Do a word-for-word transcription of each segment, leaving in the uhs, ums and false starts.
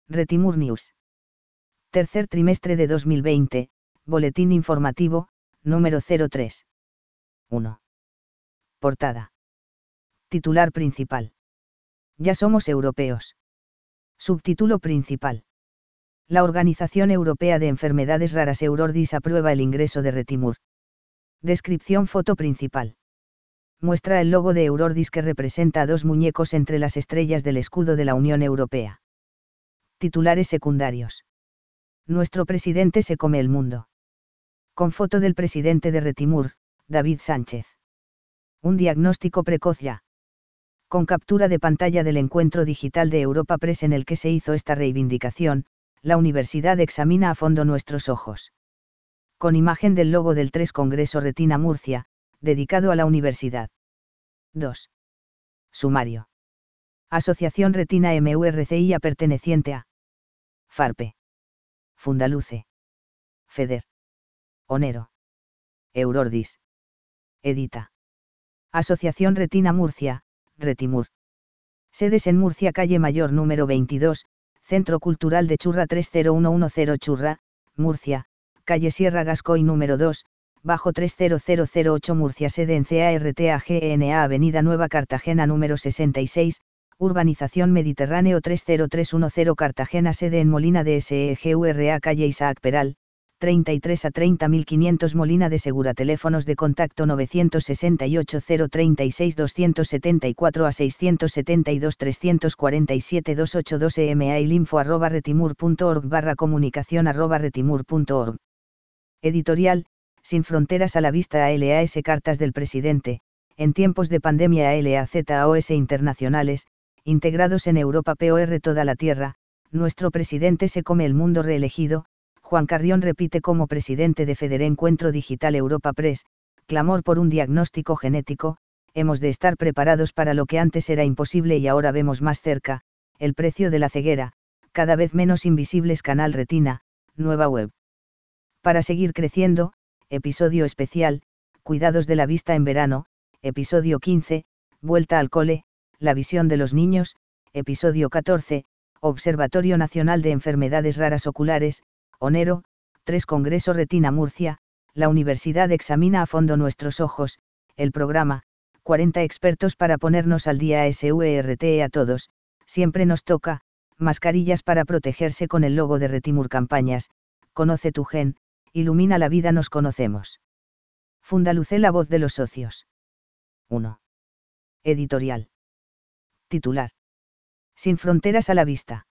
Retimur News. Tercer trimestre de dos mil veinte, Boletín Informativo, número cero tres. uno. Portada. Titular principal. Ya somos europeos. Subtítulo principal. La Organización Europea de Enfermedades Raras Eurordis aprueba el ingreso de Retimur. Descripción. Foto principal. Muestra el logo de Eurordis que representa a dos muñecos entre las estrellas del escudo de la Unión Europea. Titulares secundarios. Nuestro presidente se come el mundo. Con foto del presidente de Retimur, David Sánchez. Un diagnóstico precoz ya. Con captura de pantalla del encuentro digital de Europa Press en el que se hizo esta reivindicación, la universidad examina a fondo nuestros ojos. Con imagen del logo del tres Congreso Retina Murcia, dedicado a la universidad. dos. Sumario. Asociación Retina Murcia perteneciente a Farpe. Fundaluce. Feder. Onero. Eurordis. Edita. Asociación Retina Murcia, Retimur. Sedes en Murcia, calle Mayor número veintidós, Centro Cultural de Churra tres cero uno uno cero Churra, Murcia, calle Sierra Gascoy número dos, bajo tres cero cero cero ocho Murcia. Sede en CARTAGENA Avenida Nueva Cartagena número sesenta y seis, Urbanización Mediterráneo tres cero tres uno cero Cartagena. Sede en Molina de SEGURA calle Isaac Peral, treinta y tres a treinta mil quinientos Molina de Segura. Teléfonos de contacto novecientos sesenta y ocho cero treinta y seis doscientos setenta y cuatro a seiscientos setenta y dos trescientos cuarenta y siete doscientos ochenta y dos email info arroba retimur punto org barra comunicación arroba retimur punto org. Editorial, Sin Fronteras a la Vista. A L A S. Cartas del Presidente, en tiempos de pandemia. A L A Z A O S Internacionales, integrados en Europa. Por toda la tierra, nuestro presidente se come el mundo. Reelegido, Juan Carrión repite como presidente de Feder. Encuentro Digital Europa Press, clamor por un diagnóstico genético. Hemos de estar preparados para lo que antes era imposible y ahora vemos más cerca, el precio de la ceguera, cada vez menos invisibles. Canal Retina, nueva web. Para seguir creciendo, episodio especial, Cuidados de la vista en verano, episodio quince, Vuelta al cole, la visión de los niños, episodio catorce, Observatorio Nacional de Enfermedades Raras Oculares, Onero, tres Congreso Retina Murcia, la universidad examina a fondo nuestros ojos, el programa, cuarenta expertos para ponernos al día. SURT a todos, siempre nos toca, mascarillas para protegerse con el logo de Retimur. Campañas, conoce tu gen, ilumina la vida. Nos conocemos. Fundaluce, la voz de los socios. uno. Editorial. Titular. Sin fronteras a la vista.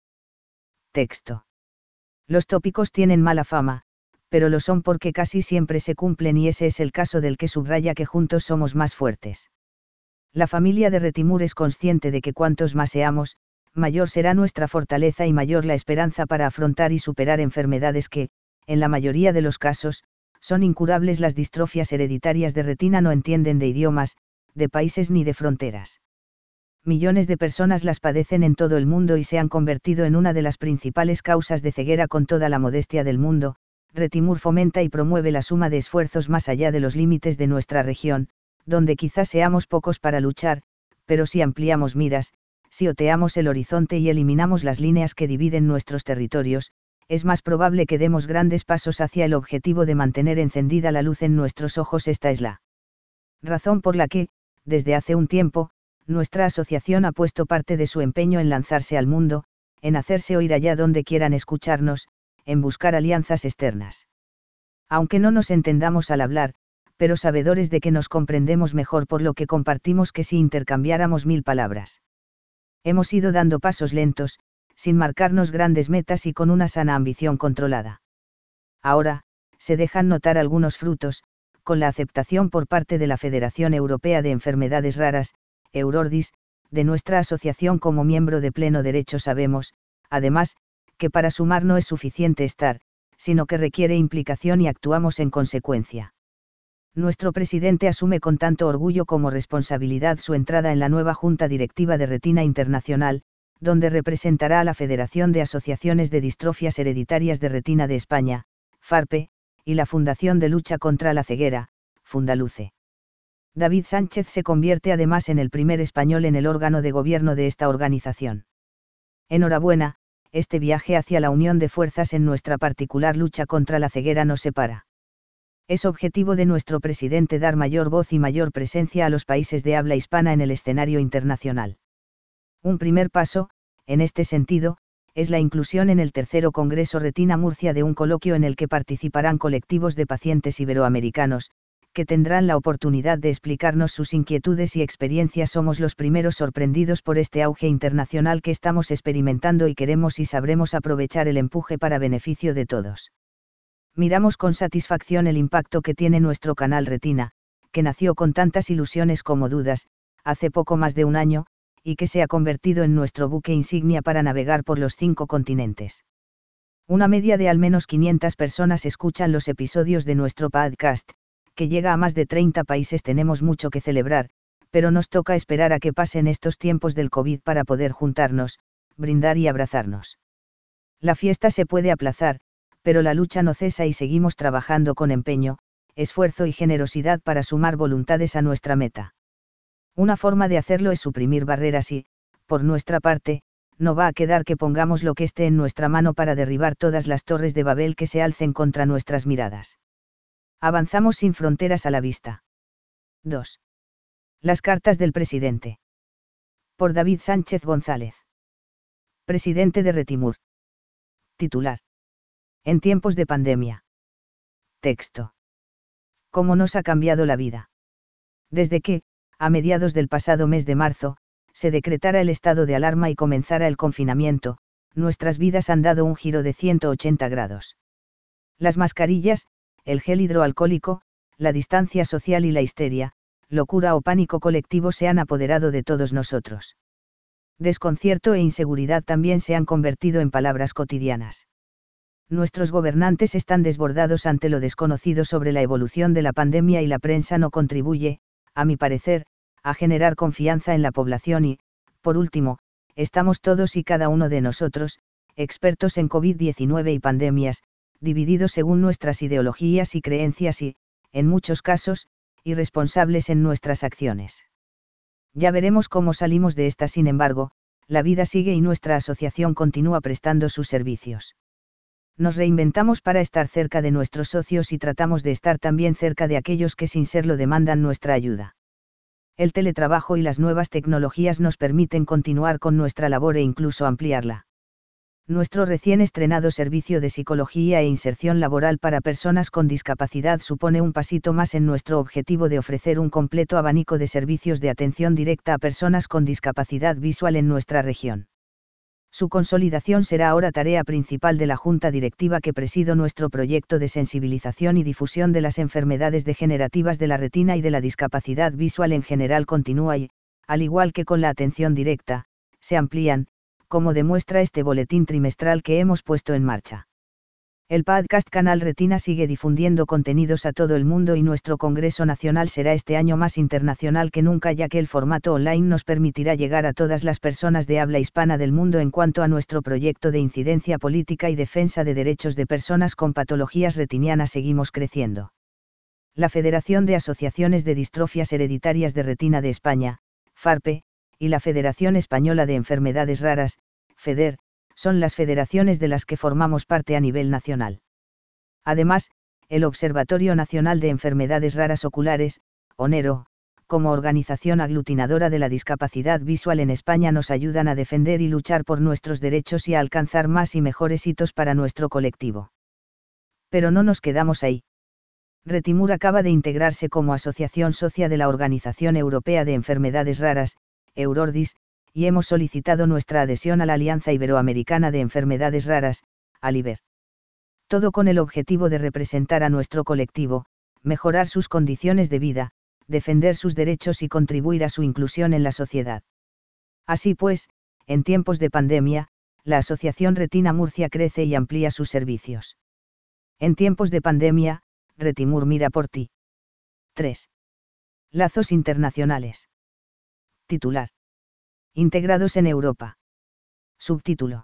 Texto. Los tópicos tienen mala fama, pero lo son porque casi siempre se cumplen y ese es el caso del que subraya que juntos somos más fuertes. La familia de Retimur es consciente de que cuantos más seamos, mayor será nuestra fortaleza y mayor la esperanza para afrontar y superar enfermedades que, en la mayoría de los casos, son incurables. Las distrofias hereditarias de retina no entienden de idiomas, de países ni de fronteras. Millones de personas las padecen en todo el mundo y se han convertido en una de las principales causas de ceguera. Con toda la modestia del mundo, Retimur fomenta y promueve la suma de esfuerzos más allá de los límites de nuestra región, donde quizás seamos pocos para luchar, pero si ampliamos miras, si oteamos el horizonte y eliminamos las líneas que dividen nuestros territorios, es más probable que demos grandes pasos hacia el objetivo de mantener encendida la luz en nuestros ojos. Esta es la razón por la que, desde hace un tiempo, nuestra asociación ha puesto parte de su empeño en lanzarse al mundo, en hacerse oír allá donde quieran escucharnos, en buscar alianzas externas. Aunque no nos entendamos al hablar, pero sabedores de que nos comprendemos mejor por lo que compartimos que si intercambiáramos mil palabras. Hemos ido dando pasos lentos, sin marcarnos grandes metas y con una sana ambición controlada. Ahora, se dejan notar algunos frutos, con la aceptación por parte de la Federación Europea de Enfermedades Raras, Eurordis, de nuestra asociación como miembro de pleno derecho. Sabemos, además, que para sumar no es suficiente estar, sino que requiere implicación y actuamos en consecuencia. Nuestro presidente asume con tanto orgullo como responsabilidad su entrada en la nueva Junta Directiva de Retina Internacional, donde representará a la Federación de Asociaciones de Distrofias Hereditarias de Retina de España, FARPE, y la Fundación de Lucha contra la Ceguera, Fundaluce. David Sánchez se convierte además en el primer español en el órgano de gobierno de esta organización. Enhorabuena, este viaje hacia la unión de fuerzas en nuestra particular lucha contra la ceguera nos separa. Es objetivo de nuestro presidente dar mayor voz y mayor presencia a los países de habla hispana en el escenario internacional. Un primer paso, en este sentido, es la inclusión en el tercero Congreso Retina Murcia de un coloquio en el que participarán colectivos de pacientes iberoamericanos, que tendrán la oportunidad de explicarnos sus inquietudes y experiencias. Somos los primeros sorprendidos por este auge internacional que estamos experimentando y queremos y sabremos aprovechar el empuje para beneficio de todos. Miramos con satisfacción el impacto que tiene nuestro canal Retina, que nació con tantas ilusiones como dudas, hace poco más de un año, y que se ha convertido en nuestro buque insignia para navegar por los cinco continentes. Una media de al menos quinientas personas escuchan los episodios de nuestro podcast, que llega a más de treinta países. Tenemos mucho que celebrar, pero nos toca esperar a que pasen estos tiempos del COVID para poder juntarnos, brindar y abrazarnos. La fiesta se puede aplazar, pero la lucha no cesa y seguimos trabajando con empeño, esfuerzo y generosidad para sumar voluntades a nuestra meta. Una forma de hacerlo es suprimir barreras y, por nuestra parte, no va a quedar que pongamos lo que esté en nuestra mano para derribar todas las torres de Babel que se alcen contra nuestras miradas. Avanzamos sin fronteras a la vista. dos. Las cartas del presidente. Por David Sánchez González. Presidente de Retimur. Titular. En tiempos de pandemia. Texto. ¿Cómo nos ha cambiado la vida? Desde que, a mediados del pasado mes de marzo, se decretara el estado de alarma y comenzara el confinamiento, nuestras vidas han dado un giro de ciento ochenta grados. Las mascarillas, el gel hidroalcohólico, la distancia social y la histeria, locura o pánico colectivo se han apoderado de todos nosotros. Desconcierto e inseguridad también se han convertido en palabras cotidianas. Nuestros gobernantes están desbordados ante lo desconocido sobre la evolución de la pandemia y la prensa no contribuye, a mi parecer, a generar confianza en la población y, por último, estamos todos y cada uno de nosotros, expertos en COVID diecinueve y pandemias, divididos según nuestras ideologías y creencias y, en muchos casos, irresponsables en nuestras acciones. Ya veremos cómo salimos de esta. Sin embargo, la vida sigue y nuestra asociación continúa prestando sus servicios. Nos reinventamos para estar cerca de nuestros socios y tratamos de estar también cerca de aquellos que sin serlo demandan nuestra ayuda. El teletrabajo y las nuevas tecnologías nos permiten continuar con nuestra labor e incluso ampliarla. Nuestro recién estrenado servicio de psicología e inserción laboral para personas con discapacidad supone un pasito más en nuestro objetivo de ofrecer un completo abanico de servicios de atención directa a personas con discapacidad visual en nuestra región. Su consolidación será ahora tarea principal de la Junta Directiva que presido. Nuestro proyecto de sensibilización y difusión de las enfermedades degenerativas de la retina y de la discapacidad visual en general continúa y, al igual que con la atención directa, se amplían, como demuestra este boletín trimestral que hemos puesto en marcha. El podcast Canal Retina sigue difundiendo contenidos a todo el mundo y nuestro Congreso Nacional será este año más internacional que nunca, ya que el formato online nos permitirá llegar a todas las personas de habla hispana del mundo. En cuanto a nuestro proyecto de incidencia política y defensa de derechos de personas con patologías retinianas, seguimos creciendo. La Federación de Asociaciones de Distrofias Hereditarias de Retina de España, FARPE, y la Federación Española de Enfermedades Raras, FEDER, son las federaciones de las que formamos parte a nivel nacional. Además, el Observatorio Nacional de Enfermedades Raras Oculares, ONERO, como organización aglutinadora de la discapacidad visual en España, nos ayudan a defender y luchar por nuestros derechos y a alcanzar más y mejores hitos para nuestro colectivo. Pero no nos quedamos ahí. Retimur acaba de integrarse como asociación socia de la Organización Europea de Enfermedades Raras, Eurordis, y hemos solicitado nuestra adhesión a la Alianza Iberoamericana de Enfermedades Raras, ALIBER. Todo con el objetivo de representar a nuestro colectivo, mejorar sus condiciones de vida, defender sus derechos y contribuir a su inclusión en la sociedad. Así pues, en tiempos de pandemia, la Asociación Retina Murcia crece y amplía sus servicios. En tiempos de pandemia, Retimur mira por ti. tres. Lazos internacionales. Titular. Integrados en Europa. Subtítulo.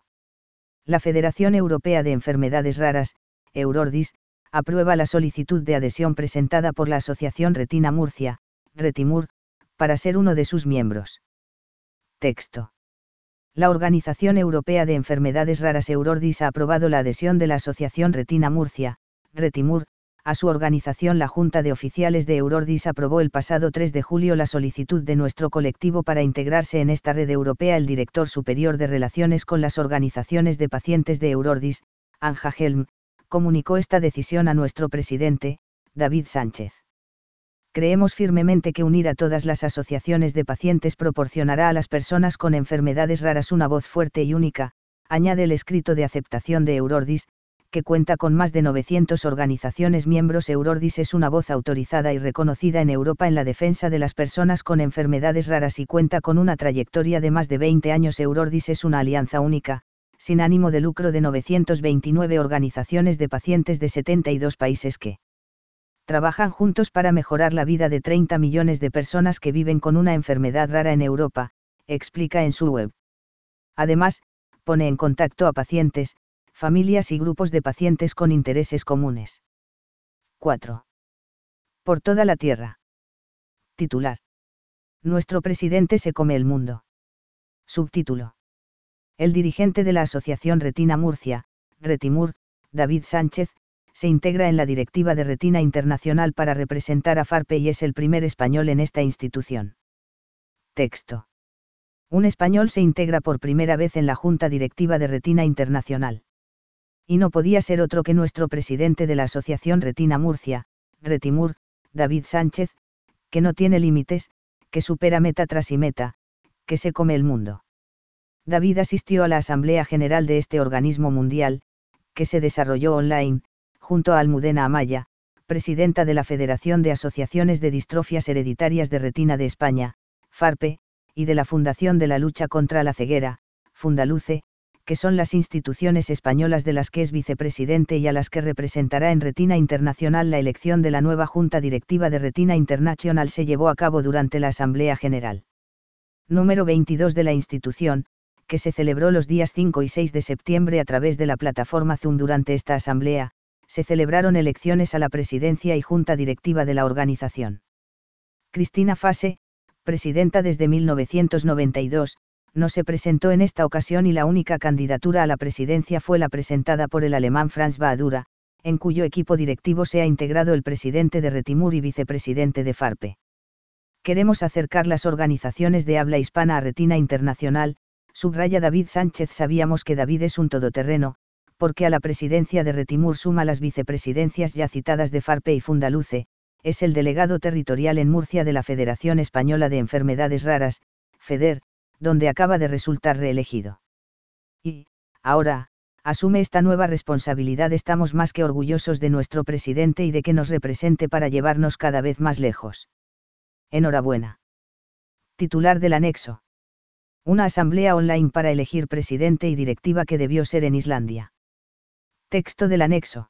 La Federación Europea de Enfermedades Raras, Eurordis, aprueba la solicitud de adhesión presentada por la Asociación Retina Murcia, Retimur, para ser uno de sus miembros. Texto. La Organización Europea de Enfermedades Raras Eurordis ha aprobado la adhesión de la Asociación Retina Murcia, Retimur, a su organización. La Junta de Oficiales de Eurordis aprobó el pasado tres de julio la solicitud de nuestro colectivo para integrarse en esta red europea. El director superior de Relaciones con las Organizaciones de Pacientes de Eurordis, Anja Helm, comunicó esta decisión a nuestro presidente, David Sánchez. Creemos firmemente que unir a todas las asociaciones de pacientes proporcionará a las personas con enfermedades raras una voz fuerte y única, añade el escrito de aceptación de Eurordis, que cuenta con más de novecientas organizaciones miembros. Eurordis es una voz autorizada y reconocida en Europa en la defensa de las personas con enfermedades raras y cuenta con una trayectoria de más de veinte años. Eurordis es una alianza única, sin ánimo de lucro, de novecientas veintinueve organizaciones de pacientes de setenta y dos países que trabajan juntos para mejorar la vida de treinta millones de personas que viven con una enfermedad rara en Europa, explica en su web. Además, pone en contacto a pacientes, familias y grupos de pacientes con intereses comunes. cuatro. Por toda la tierra. Titular. Nuestro presidente se come el mundo. Subtítulo. El dirigente de la Asociación Retina Murcia, Retimur, David Sánchez, se integra en la directiva de Retina Internacional para representar a FARPE y es el primer español en esta institución. Texto. Un español se integra por primera vez en la Junta Directiva de Retina Internacional. Y no podía ser otro que nuestro presidente de la Asociación Retina Murcia, Retimur, David Sánchez, que no tiene límites, que supera meta tras y meta, que se come el mundo. David asistió a la Asamblea General de este organismo mundial, que se desarrolló online, junto a Almudena Amaya, presidenta de la Federación de Asociaciones de Distrofias Hereditarias de Retina de España, FARPE, y de la Fundación de la Lucha contra la Ceguera, Fundaluce, que son las instituciones españolas de las que es vicepresidente y a las que representará en Retina Internacional. La elección de la nueva Junta Directiva de Retina International se llevó a cabo durante la Asamblea General número veintidós de la institución, que se celebró los días cinco y seis de septiembre a través de la plataforma Zoom. Durante esta asamblea, se celebraron elecciones a la presidencia y junta directiva de la organización. Cristina Fase, presidenta desde mil novecientos noventa y dos, no se presentó en esta ocasión y la única candidatura a la presidencia fue la presentada por el alemán Franz Bahadura, en cuyo equipo directivo se ha integrado el presidente de Retimur y vicepresidente de FARPE. Queremos acercar las organizaciones de habla hispana a Retina Internacional, subraya David Sánchez. Sabíamos que David es un todoterreno, porque a la presidencia de Retimur suma las vicepresidencias ya citadas de FARPE y Fundaluce, es el delegado territorial en Murcia de la Federación Española de Enfermedades Raras, FEDER, donde acaba de resultar reelegido. Y, ahora, asume esta nueva responsabilidad. Estamos más que orgullosos de nuestro presidente y de que nos represente para llevarnos cada vez más lejos. Enhorabuena. Titular del anexo. Una asamblea online para elegir presidente y directiva que debió ser en Islandia. Texto del anexo.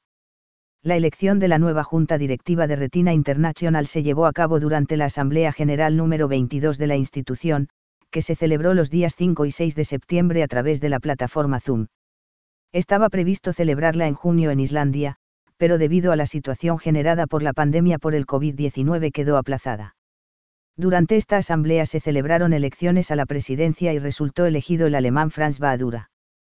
La elección de la nueva Junta Directiva de Retina International se llevó a cabo durante la Asamblea General número veintidós de la institución, que se celebró los días cinco y seis de septiembre a través de la plataforma Zoom. Estaba previsto celebrarla en junio en Islandia, pero debido a la situación generada por la pandemia por el COVID diecinueve quedó aplazada. Durante esta asamblea se celebraron elecciones a la presidencia y resultó elegido el alemán Franz Bahadura.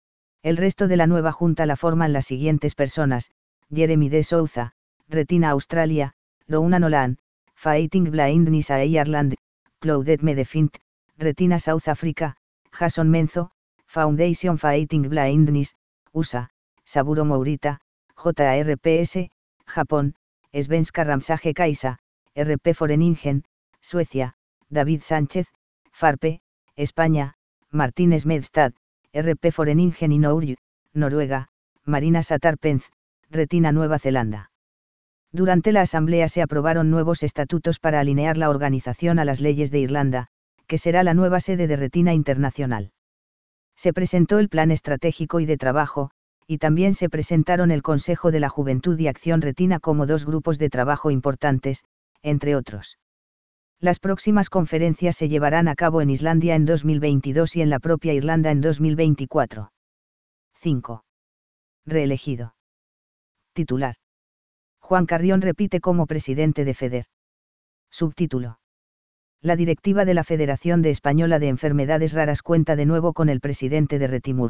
El resto de la nueva junta la forman las siguientes personas: Jeremy de Souza, Retina Australia, Rouna Nolan, Fighting Blindness Ireland, Claudette Medefint, Retina South Africa, Jason Menzo, Foundation Fighting Blindness, U S A, Saburo Mourita, J R P S, Japón, Svenska Ramsage Kaisa, R P Foreningen, Suecia, David Sánchez, FARPE, España, Martín Smedstad, R P Foreningen y Norge, Noruega, Marina Satarpenz, Retina Nueva Zelanda. Durante la asamblea se aprobaron nuevos estatutos para alinear la organización a las leyes de Irlanda, que será la nueva sede de Retina Internacional. Se presentó el plan estratégico y de trabajo, y también se presentaron el Consejo de la Juventud y Acción Retina como dos grupos de trabajo importantes, entre otros. Las próximas conferencias se llevarán a cabo en Islandia en dos mil veintidós y en la propia Irlanda en dos mil veinticuatro. cinco. Reelegido. Titular. Juan Carrión repite como presidente de FEDER. Subtítulo. La directiva de la Federación de Española de Enfermedades Raras cuenta de nuevo con el presidente de Retimur.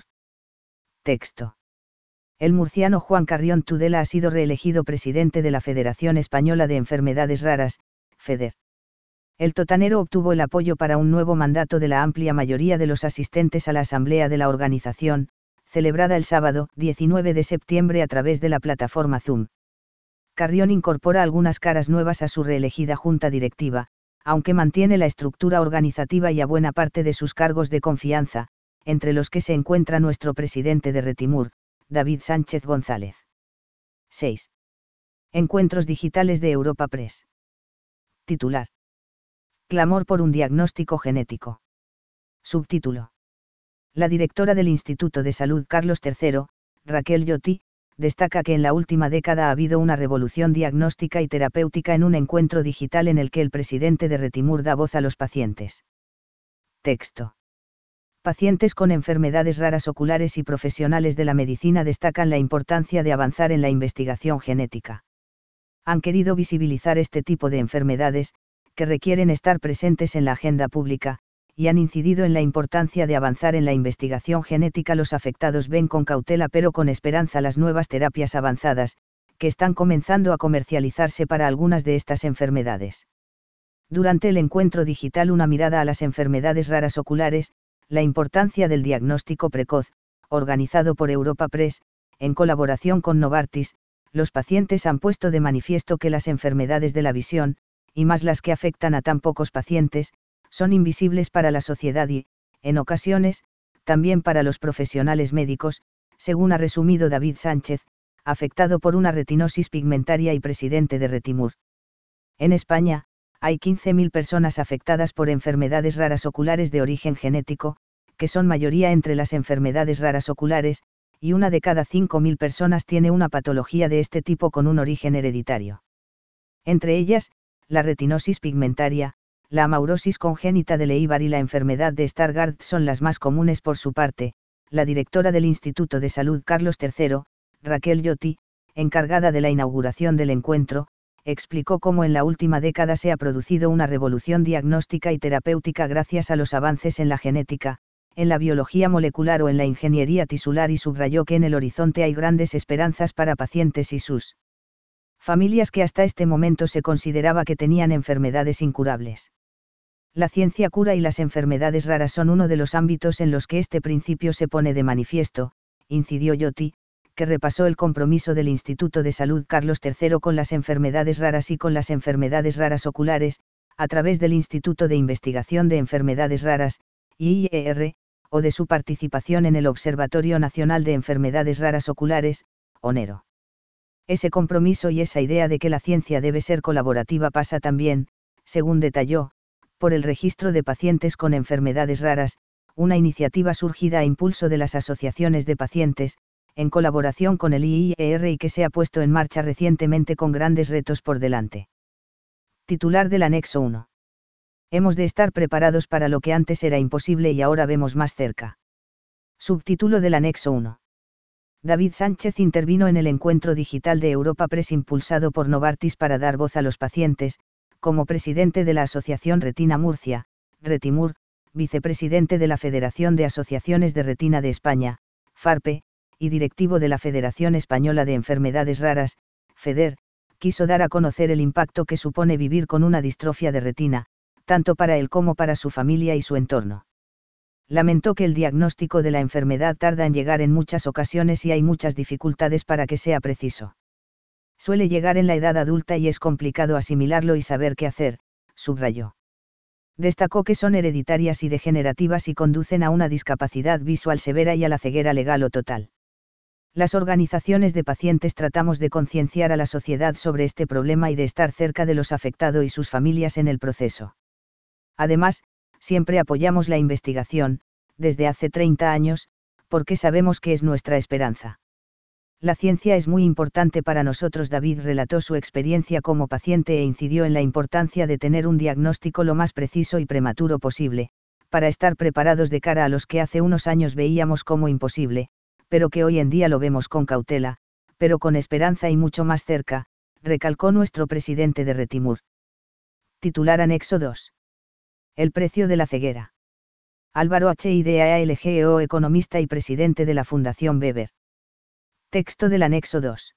Texto. El murciano Juan Carrión Tudela ha sido reelegido presidente de la Federación Española de Enfermedades Raras, FEDER. El totanero obtuvo el apoyo para un nuevo mandato de la amplia mayoría de los asistentes a la asamblea de la organización, celebrada el sábado, diecinueve de septiembre a través de la plataforma Zoom. Carrión incorpora algunas caras nuevas a su reelegida junta directiva, aunque mantiene la estructura organizativa y a buena parte de sus cargos de confianza, entre los que se encuentra nuestro presidente de Retimur, David Sánchez González. seis. Encuentros digitales de Europa Press. Titular. Clamor por un diagnóstico genético. Subtítulo. La directora del Instituto de Salud Carlos tercero, Raquel Lloti, destaca que en la última década ha habido una revolución diagnóstica y terapéutica en un encuentro digital en el que el presidente de Retimur da voz a los pacientes. Texto. Pacientes con enfermedades raras oculares y profesionales de la medicina destacan la importancia de avanzar en la investigación genética. Han querido visibilizar este tipo de enfermedades, que requieren estar presentes en la agenda pública, y han incidido en la importancia de avanzar en la investigación genética. Los afectados ven con cautela pero con esperanza las nuevas terapias avanzadas, que están comenzando a comercializarse para algunas de estas enfermedades. Durante el encuentro digital Una mirada a las enfermedades raras oculares, la importancia del diagnóstico precoz, organizado por Europa Press, en colaboración con Novartis, los pacientes han puesto de manifiesto que las enfermedades de la visión, y más las que afectan a tan pocos pacientes, son invisibles para la sociedad y, en ocasiones, también para los profesionales médicos, según ha resumido David Sánchez, afectado por una retinosis pigmentaria y presidente de Retimur. En España, hay quince mil personas afectadas por enfermedades raras oculares de origen genético, que son mayoría entre las enfermedades raras oculares, y una de cada cinco mil personas tiene una patología de este tipo con un origen hereditario. Entre ellas, la retinosis pigmentaria, la amaurosis congénita de Leber y la enfermedad de Stargardt son las más comunes. Por su parte, la directora del Instituto de Salud Carlos tercero, Raquel Lloti, encargada de la inauguración del encuentro, explicó cómo en la última década se ha producido una revolución diagnóstica y terapéutica gracias a los avances en la genética, en la biología molecular o en la ingeniería tisular, y subrayó que en el horizonte hay grandes esperanzas para pacientes y sus familias que hasta este momento se consideraba que tenían enfermedades incurables. La ciencia cura y las enfermedades raras son uno de los ámbitos en los que este principio se pone de manifiesto, incidió Lloti, que repasó el compromiso del Instituto de Salud Carlos tercero con las enfermedades raras y con las enfermedades raras oculares, a través del Instituto de Investigación de Enfermedades Raras, I I E R, o de su participación en el Observatorio Nacional de Enfermedades Raras Oculares, ONERO. Ese compromiso y esa idea de que la ciencia debe ser colaborativa pasa también, según detalló, por el registro de pacientes con enfermedades raras, una iniciativa surgida a impulso de las asociaciones de pacientes, en colaboración con el I I E R y que se ha puesto en marcha recientemente con grandes retos por delante. Titular del anexo uno. Hemos de estar preparados para lo que antes era imposible y ahora vemos más cerca. Subtítulo del anexo uno. David Sánchez intervino en el encuentro digital de Europa Press impulsado por Novartis para dar voz a los pacientes, como presidente de la Asociación Retina Murcia, Retimur, vicepresidente de la Federación de Asociaciones de Retina de España, FARPE, y directivo de la Federación Española de Enfermedades Raras, FEDER, quiso dar a conocer el impacto que supone vivir con una distrofia de retina, tanto para él como para su familia y su entorno. Lamentó que el diagnóstico de la enfermedad tarda en llegar en muchas ocasiones y hay muchas dificultades para que sea preciso. Suele llegar en la edad adulta y es complicado asimilarlo y saber qué hacer, subrayó. Destacó que son hereditarias y degenerativas y conducen a una discapacidad visual severa y a la ceguera legal o total. Las organizaciones de pacientes tratamos de concienciar a la sociedad sobre este problema y de estar cerca de los afectados y sus familias en el proceso. Además, siempre apoyamos la investigación, desde hace treinta años, porque sabemos que es nuestra esperanza. La ciencia es muy importante para nosotros. David relató su experiencia como paciente e incidió en la importancia de tener un diagnóstico lo más preciso y prematuro posible, para estar preparados de cara a los que hace unos años veíamos como imposible, pero que hoy en día lo vemos con cautela, pero con esperanza y mucho más cerca, recalcó nuestro presidente de Retimur. Titular anexo dos. El precio de la ceguera. Álvaro H. Idealgo, economista y presidente de la Fundación Weber. Texto del anexo dos.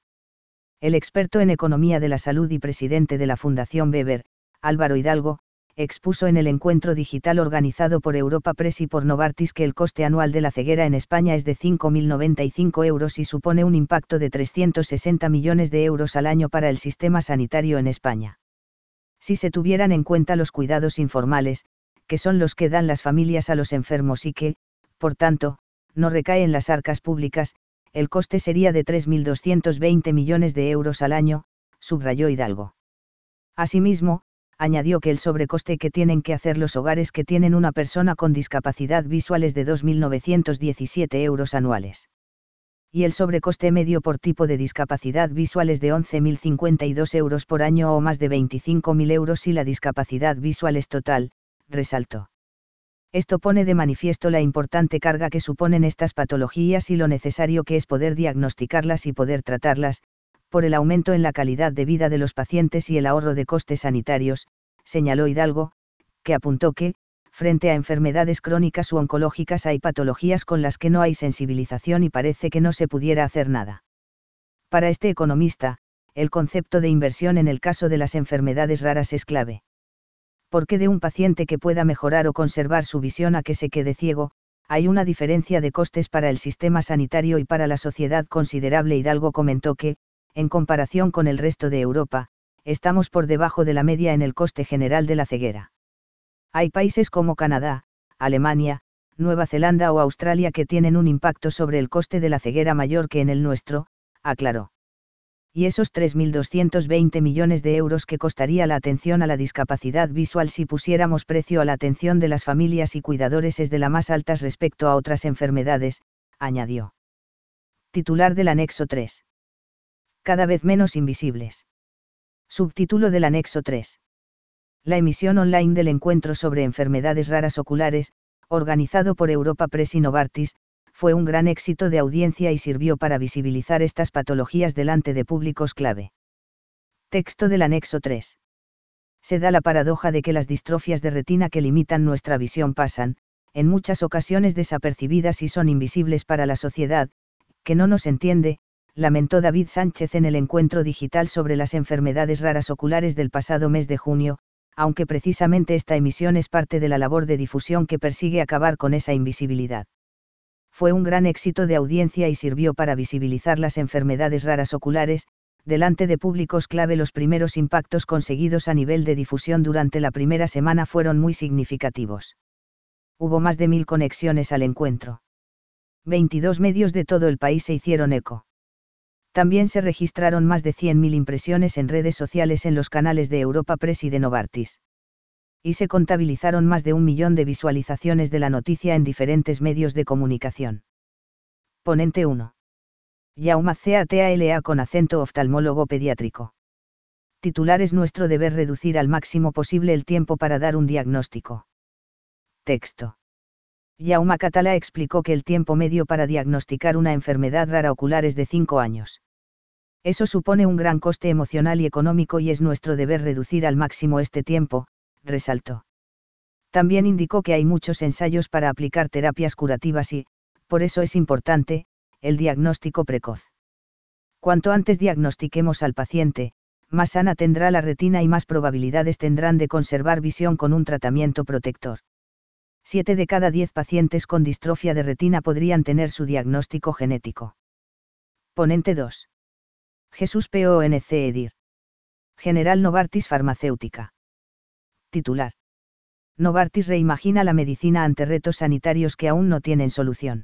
El experto en economía de la salud y presidente de la Fundación Weber, Álvaro Hidalgo, expuso en el encuentro digital organizado por Europa Press y por Novartis que el coste anual de la ceguera en España es de cinco mil noventa y cinco euros y supone un impacto de trescientos sesenta millones de euros al año para el sistema sanitario en España. Si se tuvieran en cuenta los cuidados informales, que son los que dan las familias a los enfermos y que, por tanto, no recaen en las arcas públicas, el coste sería de tres mil doscientos veinte millones de euros al año, subrayó Hidalgo. Asimismo, añadió que el sobrecoste que tienen que hacer los hogares que tienen una persona con discapacidad visual es de dos mil novecientos diecisiete euros anuales. Y el sobrecoste medio por tipo de discapacidad visual es de once mil cincuenta y dos euros por año o más de veinticinco mil euros si la discapacidad visual es total, resaltó. Esto pone de manifiesto la importante carga que suponen estas patologías y lo necesario que es poder diagnosticarlas y poder tratarlas, por el aumento en la calidad de vida de los pacientes y el ahorro de costes sanitarios, señaló Hidalgo, que apuntó que, frente a enfermedades crónicas u oncológicas hay patologías con las que no hay sensibilización y parece que no se pudiera hacer nada. Para este economista, el concepto de inversión en el caso de las enfermedades raras es clave. Porque de un paciente que pueda mejorar o conservar su visión a que se quede ciego, hay una diferencia de costes para el sistema sanitario y para la sociedad considerable. Hidalgo comentó que, en comparación con el resto de Europa, estamos por debajo de la media en el coste general de la ceguera. Hay países como Canadá, Alemania, Nueva Zelanda o Australia que tienen un impacto sobre el coste de la ceguera mayor que en el nuestro, aclaró. Y esos tres mil doscientos veinte millones de euros que costaría la atención a la discapacidad visual si pusiéramos precio a la atención de las familias y cuidadores es de las más altas respecto a otras enfermedades, añadió. Titular del anexo tres. Cada vez menos invisibles. Subtítulo del anexo tres. La emisión online del encuentro sobre enfermedades raras oculares, organizado por Europa Press y Novartis, fue un gran éxito de audiencia y sirvió para visibilizar estas patologías delante de públicos clave. Texto del anexo tres. Se da la paradoja de que las distrofias de retina que limitan nuestra visión pasan, en muchas ocasiones desapercibidas y son invisibles para la sociedad, que no nos entiende, lamentó David Sánchez en el encuentro digital sobre las enfermedades raras oculares del pasado mes de junio, aunque precisamente esta emisión es parte de la labor de difusión que persigue acabar con esa invisibilidad. Fue un gran éxito de audiencia y sirvió para visibilizar las enfermedades raras oculares, delante de públicos clave. Los primeros impactos conseguidos a nivel de difusión durante la primera semana fueron muy significativos. Hubo más de mil conexiones al encuentro. veintidós medios de todo el país se hicieron eco. También se registraron más de cien mil impresiones en redes sociales en los canales de Europa Press y de Novartis. Y se contabilizaron más de un millón de visualizaciones de la noticia en diferentes medios de comunicación. Ponente uno. Jaume Catala con acento oftalmólogo pediátrico. Titular: es nuestro deber reducir al máximo posible el tiempo para dar un diagnóstico. Texto. Jaume Catala explicó que el tiempo medio para diagnosticar una enfermedad rara ocular es de cinco años. Eso supone un gran coste emocional y económico y es nuestro deber reducir al máximo este tiempo, resaltó. También indicó que hay muchos ensayos para aplicar terapias curativas y, por eso es importante, el diagnóstico precoz. Cuanto antes diagnostiquemos al paciente, más sana tendrá la retina y más probabilidades tendrán de conservar visión con un tratamiento protector. siete de cada diez pacientes con distrofia de retina podrían tener su diagnóstico genético. Ponente dos. Jesús Ponce Edir. General Novartis Farmacéutica. Titular. Novartis reimagina la medicina ante retos sanitarios que aún no tienen solución.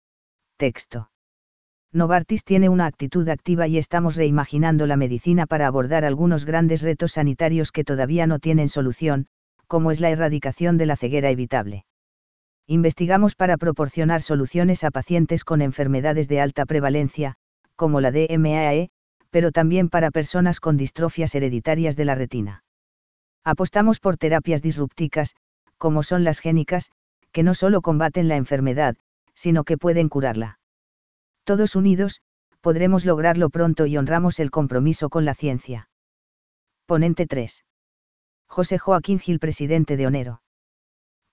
Texto. Novartis tiene una actitud activa y estamos reimaginando la medicina para abordar algunos grandes retos sanitarios que todavía no tienen solución, como es la erradicación de la ceguera evitable. Investigamos para proporcionar soluciones a pacientes con enfermedades de alta prevalencia, como la D M A E, pero también para personas con distrofias hereditarias de la retina. Apostamos por terapias disruptivas, como son las génicas, que no solo combaten la enfermedad, sino que pueden curarla. Todos unidos, podremos lograrlo pronto y honramos el compromiso con la ciencia. Ponente tres. José Joaquín Gil, presidente de Onero.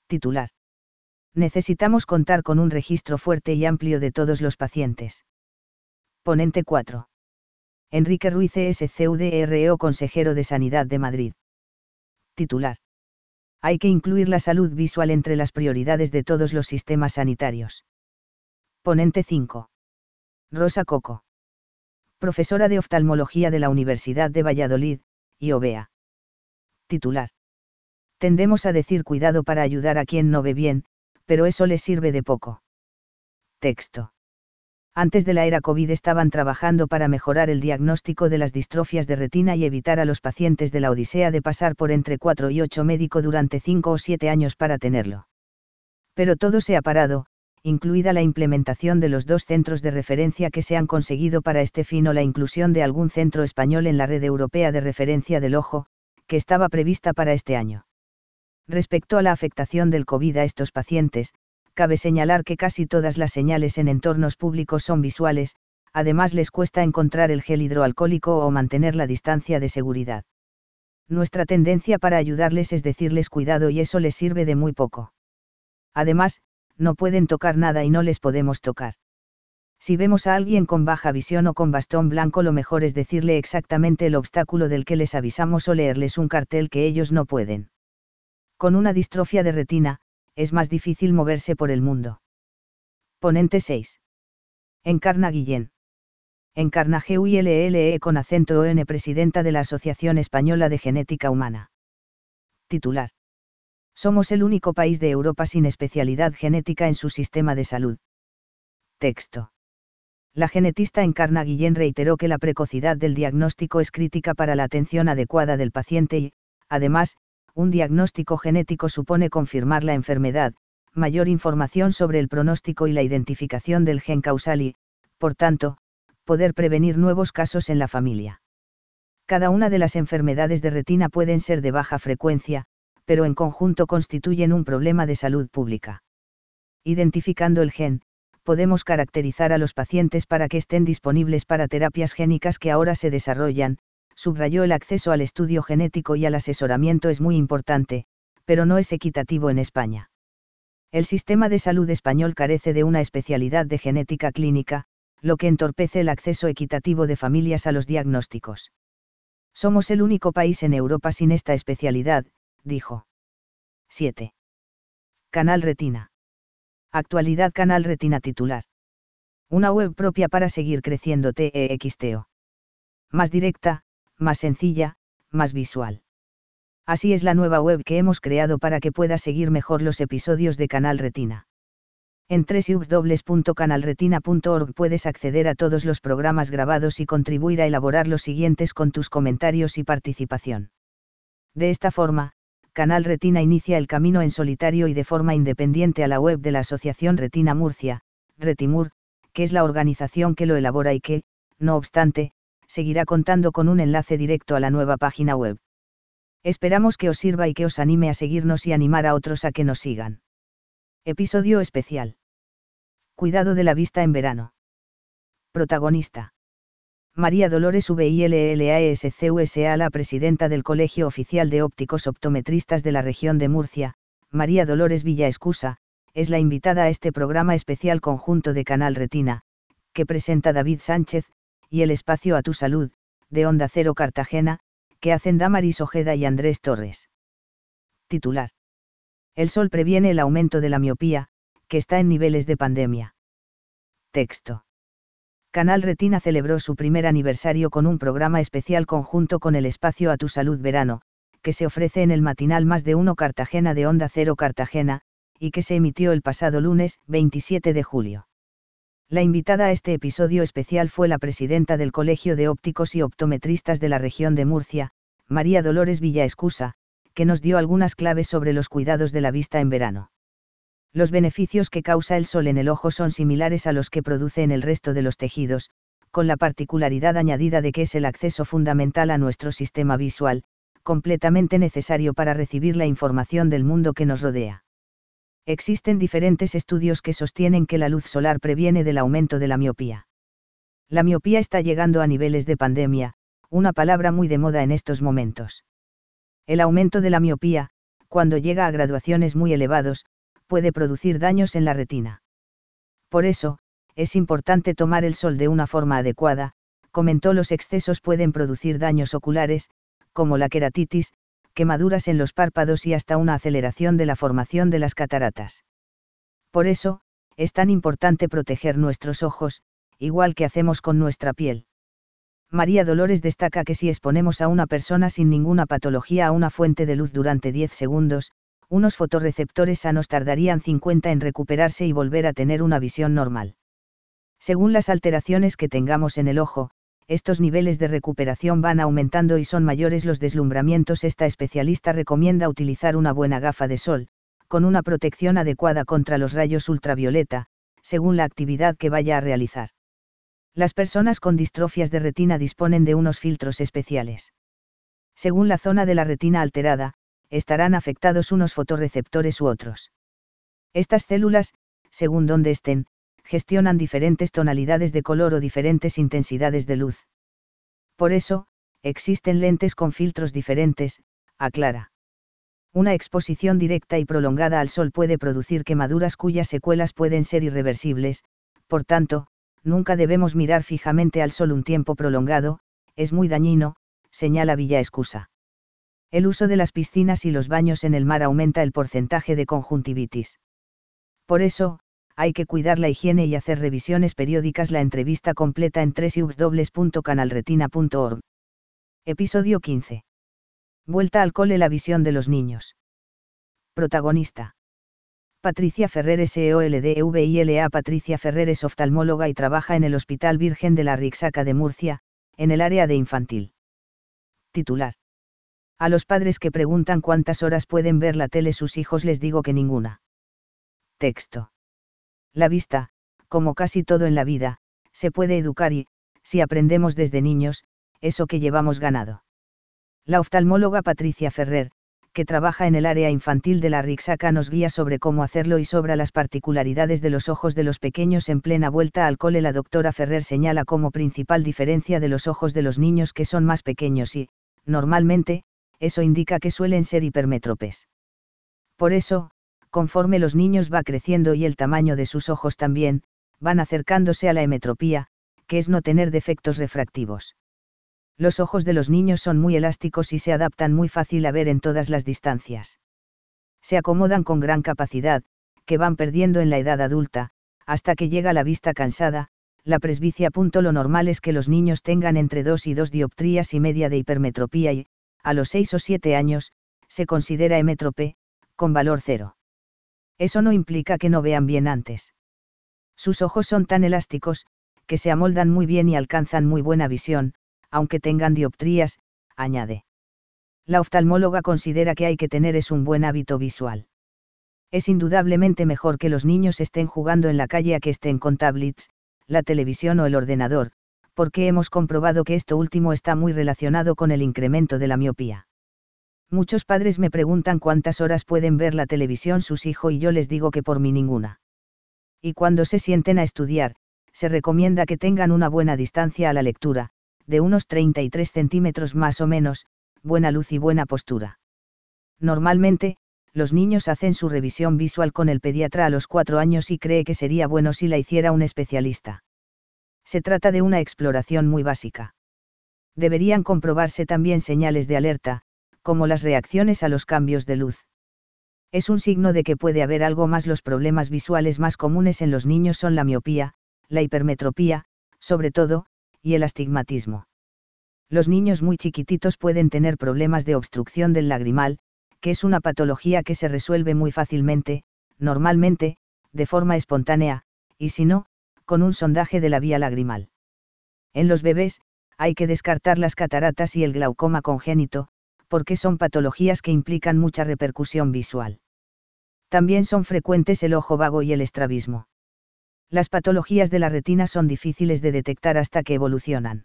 Titular. Necesitamos contar con un registro fuerte y amplio de todos los pacientes. Ponente cuatro. Enrique Ruiz E S C U D R E O, consejero de Sanidad de Madrid. Titular. Hay que incluir la salud visual entre las prioridades de todos los sistemas sanitarios. Ponente cinco. Rosa Coco. Profesora de Oftalmología de la Universidad de Valladolid, I O B A. Titular. Tendemos a decir cuidado para ayudar a quien no ve bien, pero eso les sirve de poco. Texto. Antes de la era COVID estaban trabajando para mejorar el diagnóstico de las distrofias de retina y evitar a los pacientes de la odisea de pasar por entre cuatro y ocho médicos durante cinco o siete años para tenerlo. Pero todo se ha parado, incluida la implementación de los dos centros de referencia que se han conseguido para este fin o la inclusión de algún centro español en la red europea de referencia del ojo, que estaba prevista para este año. Respecto a la afectación del COVID a estos pacientes, cabe señalar que casi todas las señales en entornos públicos son visuales, además les cuesta encontrar el gel hidroalcohólico o mantener la distancia de seguridad. Nuestra tendencia para ayudarles es decirles cuidado y eso les sirve de muy poco. Además, no pueden tocar nada y no les podemos tocar. Si vemos a alguien con baja visión o con bastón blanco, lo mejor es decirle exactamente el obstáculo del que les avisamos o leerles un cartel que ellos no pueden. Con una distrofia de retina, es más difícil moverse por el mundo. Ponente seis. Encarna Guillén. Encarna G U I L L E con acento O N, presidenta de la Asociación Española de Genética Humana. Titular. Somos el único país de Europa sin especialidad genética en su sistema de salud. Texto. La genetista Encarna Guillén reiteró que la precocidad del diagnóstico es crítica para la atención adecuada del paciente y, además, un diagnóstico genético supone confirmar la enfermedad, mayor información sobre el pronóstico y la identificación del gen causal y, por tanto, poder prevenir nuevos casos en la familia. Cada una de las enfermedades de retina pueden ser de baja frecuencia, pero en conjunto constituyen un problema de salud pública. Identificando el gen, podemos caracterizar a los pacientes para que estén disponibles para terapias génicas que ahora se desarrollan. Subrayó: el acceso al estudio genético y al asesoramiento es muy importante, pero no es equitativo en España. El sistema de salud español carece de una especialidad de genética clínica, lo que entorpece el acceso equitativo de familias a los diagnósticos. Somos el único país en Europa sin esta especialidad, dijo. siete. Canal Retina. Actualidad. Canal Retina titular. Una web propia para seguir creciendo. Texto. Más directa, más sencilla, más visual. Así es la nueva web que hemos creado para que puedas seguir mejor los episodios de Canal Retina. En doble u doble u doble u punto canal retina punto org puedes acceder a todos los programas grabados y contribuir a elaborar los siguientes con tus comentarios y participación. De esta forma, Canal Retina inicia el camino en solitario y de forma independiente a la web de la Asociación Retina Murcia, Retimur, que es la organización que lo elabora y que, no obstante, seguirá contando con un enlace directo a la nueva página web. Esperamos que os sirva y que os anime a seguirnos y animar a otros a que nos sigan. Episodio especial. Cuidado de la vista en verano. Protagonista. María Dolores Villascusa, la presidenta del Colegio Oficial de Ópticos Optometristas de la región de Murcia. María Dolores Villascusa es la invitada a este programa especial conjunto de Canal Retina, que presenta David Sánchez, y el espacio A Tu Salud, de Onda Cero Cartagena, que hacen Damaris Ojeda y Andrés Torres. Titular. El sol previene el aumento de la miopía, que está en niveles de pandemia. Texto. Canal Retina celebró su primer aniversario con un programa especial conjunto con el espacio A Tu Salud Verano, que se ofrece en el matinal Más de Uno Cartagena de Onda Cero Cartagena, y que se emitió el pasado lunes, veintisiete de julio. La invitada a este episodio especial fue la presidenta del Colegio de Ópticos y Optometristas de la región de Murcia, María Dolores Villascusa, que nos dio algunas claves sobre los cuidados de la vista en verano. Los beneficios que causa el sol en el ojo son similares a los que produce en el resto de los tejidos, con la particularidad añadida de que es el acceso fundamental a nuestro sistema visual, completamente necesario para recibir la información del mundo que nos rodea. Existen diferentes estudios que sostienen que la luz solar previene del aumento de la miopía. La miopía está llegando a niveles de pandemia, una palabra muy de moda en estos momentos. El aumento de la miopía, cuando llega a graduaciones muy elevados, puede producir daños en la retina. Por eso, es importante tomar el sol de una forma adecuada, comentó. Los excesos pueden producir daños oculares, como la queratitis, quemaduras en los párpados y hasta una aceleración de la formación de las cataratas. Por eso, es tan importante proteger nuestros ojos, igual que hacemos con nuestra piel. María Dolores destaca que si exponemos a una persona sin ninguna patología a una fuente de luz durante diez segundos, unos fotorreceptores sanos tardarían cincuenta en recuperarse y volver a tener una visión normal. Según las alteraciones que tengamos en el ojo, estos niveles de recuperación van aumentando y son mayores los deslumbramientos. Esta especialista recomienda utilizar una buena gafa de sol, con una protección adecuada contra los rayos ultravioleta, según la actividad que vaya a realizar. Las personas con distrofias de retina disponen de unos filtros especiales. Según la zona de la retina alterada, estarán afectados unos fotorreceptores u otros. Estas células, según donde estén, gestionan diferentes tonalidades de color o diferentes intensidades de luz. Por eso, existen lentes con filtros diferentes, aclara. Una exposición directa y prolongada al sol puede producir quemaduras cuyas secuelas pueden ser irreversibles, por tanto, nunca debemos mirar fijamente al sol un tiempo prolongado, es muy dañino, señala Villaescusa. El uso de las piscinas y los baños en el mar aumenta el porcentaje de conjuntivitis. Por eso, hay que cuidar la higiene y hacer revisiones periódicas. La entrevista completa en doble u doble u doble u punto canalretina punto org. Episodio quince. Vuelta al cole, la visión de los niños. Protagonista. Patricia Ferrer S E O L D V I L A. Patricia Ferrer es oftalmóloga y trabaja en el Hospital Virgen de la Rixaca de Murcia, en el área de infantil. Titular. A los padres que preguntan cuántas horas pueden ver la tele sus hijos les digo que ninguna. Texto. La vista, como casi todo en la vida, se puede educar y, si aprendemos desde niños, eso que llevamos ganado. La oftalmóloga Patricia Ferrer, que trabaja en el área infantil de la Rixaca, nos guía sobre cómo hacerlo y sobre las particularidades de los ojos de los pequeños en plena vuelta al cole. La doctora Ferrer señala como principal diferencia de los ojos de los niños que son más pequeños y, normalmente, eso indica que suelen ser hipermétropes. Por eso, conforme los niños va creciendo y el tamaño de sus ojos también, van acercándose a la emetropía, que es no tener defectos refractivos. Los ojos de los niños son muy elásticos y se adaptan muy fácil a ver en todas las distancias. Se acomodan con gran capacidad, que van perdiendo en la edad adulta, hasta que llega la vista cansada, la presbicia. Lo normal es que los niños tengan entre dos y dos dioptrías y media de hipermetropía y, a los seis o siete años, se considera emétrope, con valor cero. Eso no implica que no vean bien antes. Sus ojos son tan elásticos, que se amoldan muy bien y alcanzan muy buena visión, aunque tengan dioptrías, añade. La oftalmóloga considera que hay que tener es un buen hábito visual. Es indudablemente mejor que los niños estén jugando en la calle a que estén con tablets, la televisión o el ordenador, porque hemos comprobado que esto último está muy relacionado con el incremento de la miopía. Muchos padres me preguntan cuántas horas pueden ver la televisión sus hijos y yo les digo que por mí ninguna. Y cuando se sienten a estudiar, se recomienda que tengan una buena distancia a la lectura, de unos treinta y tres centímetros más o menos, buena luz y buena postura. Normalmente, los niños hacen su revisión visual con el pediatra a los cuatro años y cree que sería bueno si la hiciera un especialista. Se trata de una exploración muy básica. Deberían comprobarse también señales de alerta, como las reacciones a los cambios de luz. Es un signo de que puede haber algo más. Los problemas visuales más comunes en los niños son la miopía, la hipermetropía, sobre todo, y el astigmatismo. Los niños muy chiquititos pueden tener problemas de obstrucción del lagrimal, que es una patología que se resuelve muy fácilmente, normalmente, de forma espontánea, y si no, con un sondaje de la vía lagrimal. En los bebés, hay que descartar las cataratas y el glaucoma congénito, porque son patologías que implican mucha repercusión visual. También son frecuentes el ojo vago y el estrabismo. Las patologías de la retina son difíciles de detectar hasta que evolucionan.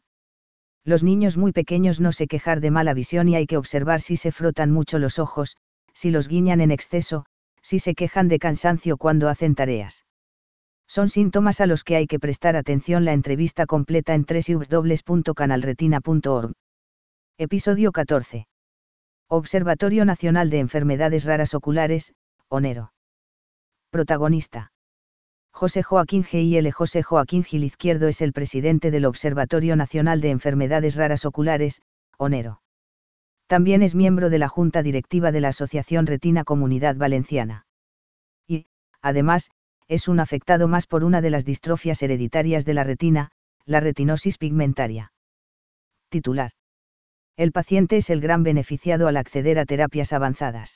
Los niños muy pequeños no se quejan de mala visión y hay que observar si se frotan mucho los ojos, si los guiñan en exceso, si se quejan de cansancio cuando hacen tareas. Son síntomas a los que hay que prestar atención. La entrevista completa en doble u doble u doble u punto canalretina punto org. Episodio catorce. Observatorio Nacional de Enfermedades Raras Oculares, ONERO. Protagonista. José Joaquín Gil. José Joaquín Gil Izquierdo es el presidente del Observatorio Nacional de Enfermedades Raras Oculares, ONERO. También es miembro de la Junta Directiva de la Asociación Retina Comunidad Valenciana. Y, además, es un afectado más por una de las distrofias hereditarias de la retina, la retinosis pigmentaria. Titular. El paciente es el gran beneficiado al acceder a terapias avanzadas.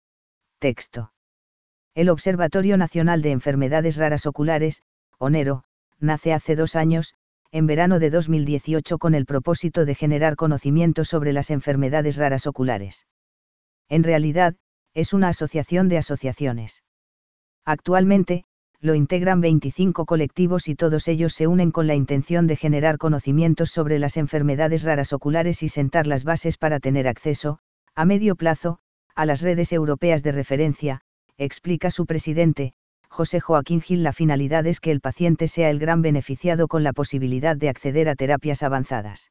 Texto. El Observatorio Nacional de Enfermedades Raras Oculares, ONERO, nace hace dos años, en verano de dos mil dieciocho con el propósito de generar conocimiento sobre las enfermedades raras oculares. En realidad, es una asociación de asociaciones. Actualmente, lo integran veinticinco colectivos y todos ellos se unen con la intención de generar conocimientos sobre las enfermedades raras oculares y sentar las bases para tener acceso, a medio plazo, a las redes europeas de referencia, explica su presidente, José Joaquín Gil. La finalidad es que el paciente sea el gran beneficiado con la posibilidad de acceder a terapias avanzadas.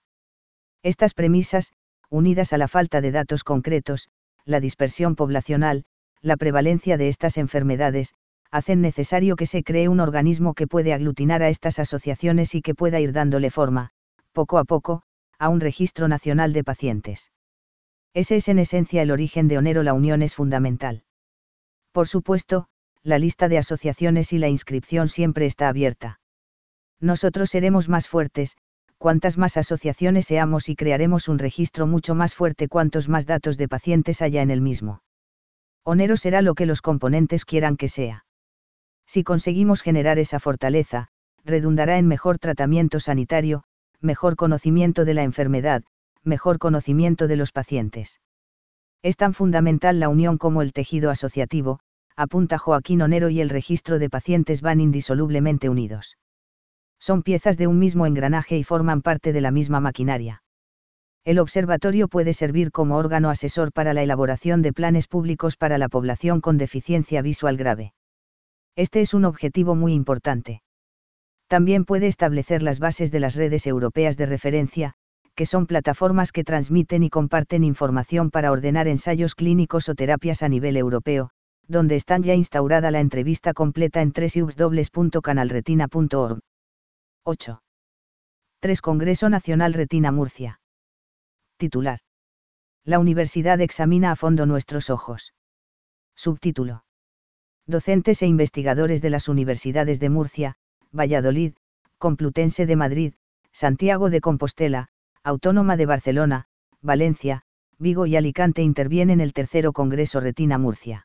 Estas premisas, unidas a la falta de datos concretos, la dispersión poblacional, la prevalencia de estas enfermedades, hacen necesario que se cree un organismo que puede aglutinar a estas asociaciones y que pueda ir dándole forma, poco a poco, a un registro nacional de pacientes. Ese es en esencia el origen de ONERO. La unión es fundamental. Por supuesto, la lista de asociaciones y la inscripción siempre está abierta. Nosotros seremos más fuertes, cuantas más asociaciones seamos, y crearemos un registro mucho más fuerte cuantos más datos de pacientes haya en el mismo. ONERO será lo que los componentes quieran que sea. Si conseguimos generar esa fortaleza, redundará en mejor tratamiento sanitario, mejor conocimiento de la enfermedad, mejor conocimiento de los pacientes. Es tan fundamental la unión como el tejido asociativo, apunta Joaquín ONERO, y el registro de pacientes van indisolublemente unidos. Son piezas de un mismo engranaje y forman parte de la misma maquinaria. El observatorio puede servir como órgano asesor para la elaboración de planes públicos para la población con deficiencia visual grave. Este es un objetivo muy importante. También puede establecer las bases de las redes europeas de referencia, que son plataformas que transmiten y comparten información para ordenar ensayos clínicos o terapias a nivel europeo, donde están ya instaurada la entrevista completa en doble u doble u doble u punto canalretina punto org. ocho. tres Congreso Nacional Retina Murcia. Titular. La universidad examina a fondo nuestros ojos. Subtítulo. Docentes e investigadores de las universidades de Murcia, Valladolid, Complutense de Madrid, Santiago de Compostela, Autónoma de Barcelona, Valencia, Vigo y Alicante intervienen en el tercero Congreso Retina Murcia.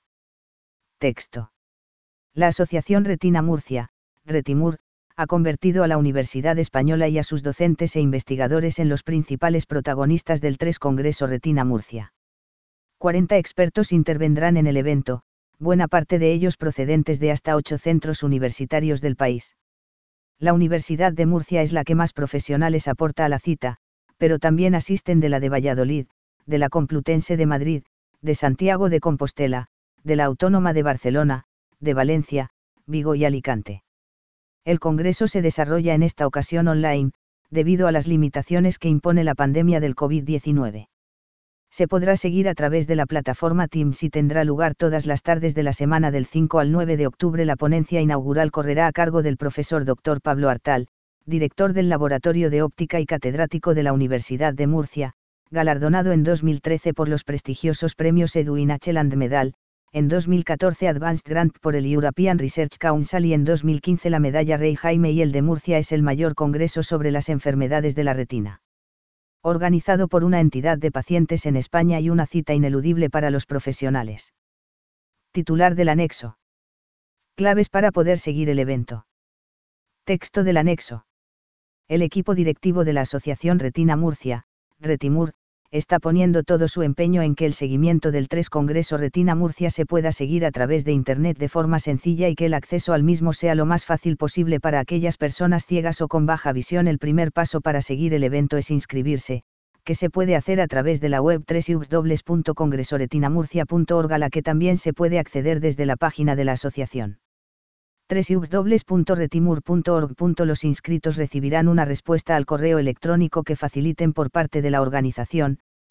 Texto. La Asociación Retina Murcia, Retimur, ha convertido a la Universidad Española y a sus docentes e investigadores en los principales protagonistas del tercer Congreso Retina Murcia. cuarenta expertos intervendrán en el evento, buena parte de ellos procedentes de hasta ocho centros universitarios del país. La Universidad de Murcia es la que más profesionales aporta a la cita, pero también asisten de la de Valladolid, de la Complutense de Madrid, de Santiago de Compostela, de la Autónoma de Barcelona, de Valencia, Vigo y Alicante. El Congreso se desarrolla en esta ocasión online, debido a las limitaciones que impone la pandemia del COVID diecinueve. Se podrá seguir a través de la plataforma Teams y tendrá lugar todas las tardes de la semana del cinco al nueve de octubre. La ponencia inaugural correrá a cargo del profesor doctor Pablo Artal, director del Laboratorio de Óptica y catedrático de la Universidad de Murcia, galardonado en dos mil trece por los prestigiosos premios Edwin H. Land Medal, en dos mil catorce Advanced Grant por el European Research Council y en dos mil quince la medalla Rey Jaime. Y el de Murcia es el mayor congreso sobre las enfermedades de la retina. Organizado por una entidad de pacientes en España y una cita ineludible para los profesionales. Titular del anexo. Claves para poder seguir el evento. Texto del anexo. El equipo directivo de la Asociación Retina Murcia, Retimur, está poniendo todo su empeño en que el seguimiento del tercer Congreso Retina Murcia se pueda seguir a través de Internet de forma sencilla y que el acceso al mismo sea lo más fácil posible para aquellas personas ciegas o con baja visión. El primer paso para seguir el evento es inscribirse, que se puede hacer a través de la web doble u doble u doble u punto congresoretinamurcia punto org, a la que también se puede acceder desde la página de la asociación. doble u doble u doble u punto retimur punto org. Los inscritos recibirán una respuesta al correo electrónico que faciliten por parte de la organización,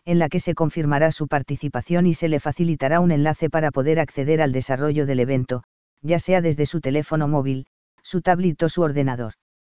en la que se confirmará su participación y se le facilitará un enlace para poder acceder al desarrollo del evento, ya sea desde su teléfono móvil, su tablet o su ordenador.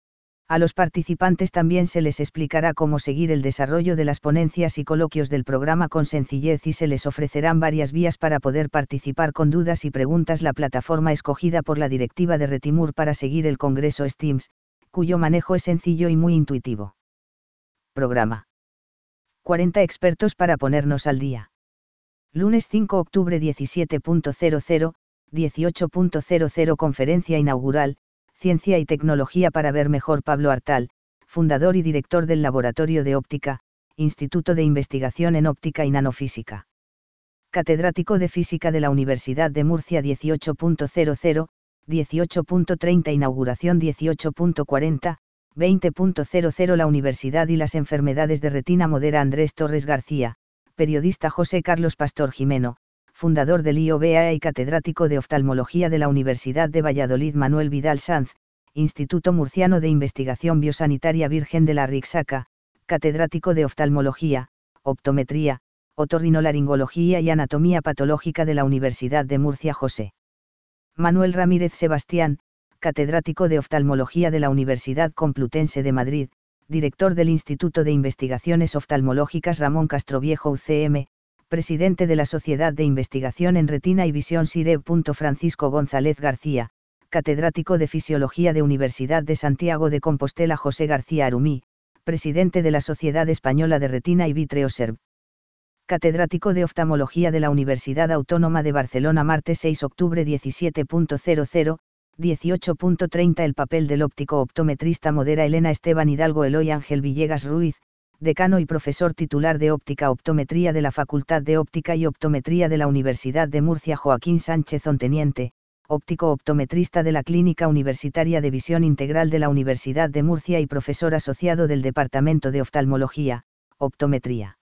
A los participantes también se les explicará cómo seguir el desarrollo de las ponencias y coloquios del programa con sencillez y se les ofrecerán varias vías para poder participar con dudas y preguntas. La plataforma escogida por la directiva de Retimur para seguir el congreso es Teams, cuyo manejo es sencillo y muy intuitivo. Programa. cuarenta expertos para ponernos al día. Lunes cinco de octubre diecisiete cero cero, dieciocho cero cero Conferencia inaugural, Ciencia y Tecnología para ver mejor. Pablo Artal, fundador y director del Laboratorio de Óptica, Instituto de Investigación en Óptica y Nanofísica. Catedrático de Física de la Universidad de Murcia. Dieciocho cero cero, dieciocho treinta Inauguración. Dieciocho cuarenta, veinte cero cero La Universidad y las enfermedades de retina. Modera Andrés Torres García, periodista. José Carlos Pastor Jimeno, fundador del I O B A y catedrático de Oftalmología de la Universidad de Valladolid. Manuel Vidal Sanz, Instituto Murciano de Investigación Biosanitaria Virgen de la Rixaca, catedrático de Oftalmología, Optometría, Otorrinolaringología y Anatomía Patológica de la Universidad de Murcia. José Manuel Ramírez Sebastián, catedrático de Oftalmología de la Universidad Complutense de Madrid, director del Instituto de Investigaciones Oftalmológicas. Ramón Castroviejo U C M, presidente de la Sociedad de Investigación en Retina y Visión SIREV. Francisco González García, catedrático de Fisiología de Universidad de Santiago de Compostela. José García Arumí, presidente de la Sociedad Española de Retina y Vítreo SERV. Catedrático de Oftalmología de la Universidad Autónoma de Barcelona. Martes seis de octubre diecisiete cero cero, dieciocho treinta El papel del óptico optometrista. Modera Elena Esteban Hidalgo. Eloy Ángel Villegas Ruiz, decano y profesor titular de Óptica Optometría de la Facultad de Óptica y Optometría de la Universidad de Murcia. Joaquín Sánchez Onteniente, óptico optometrista de la Clínica Universitaria de Visión Integral de la Universidad de Murcia y profesor asociado del Departamento de Oftalmología, Optometría,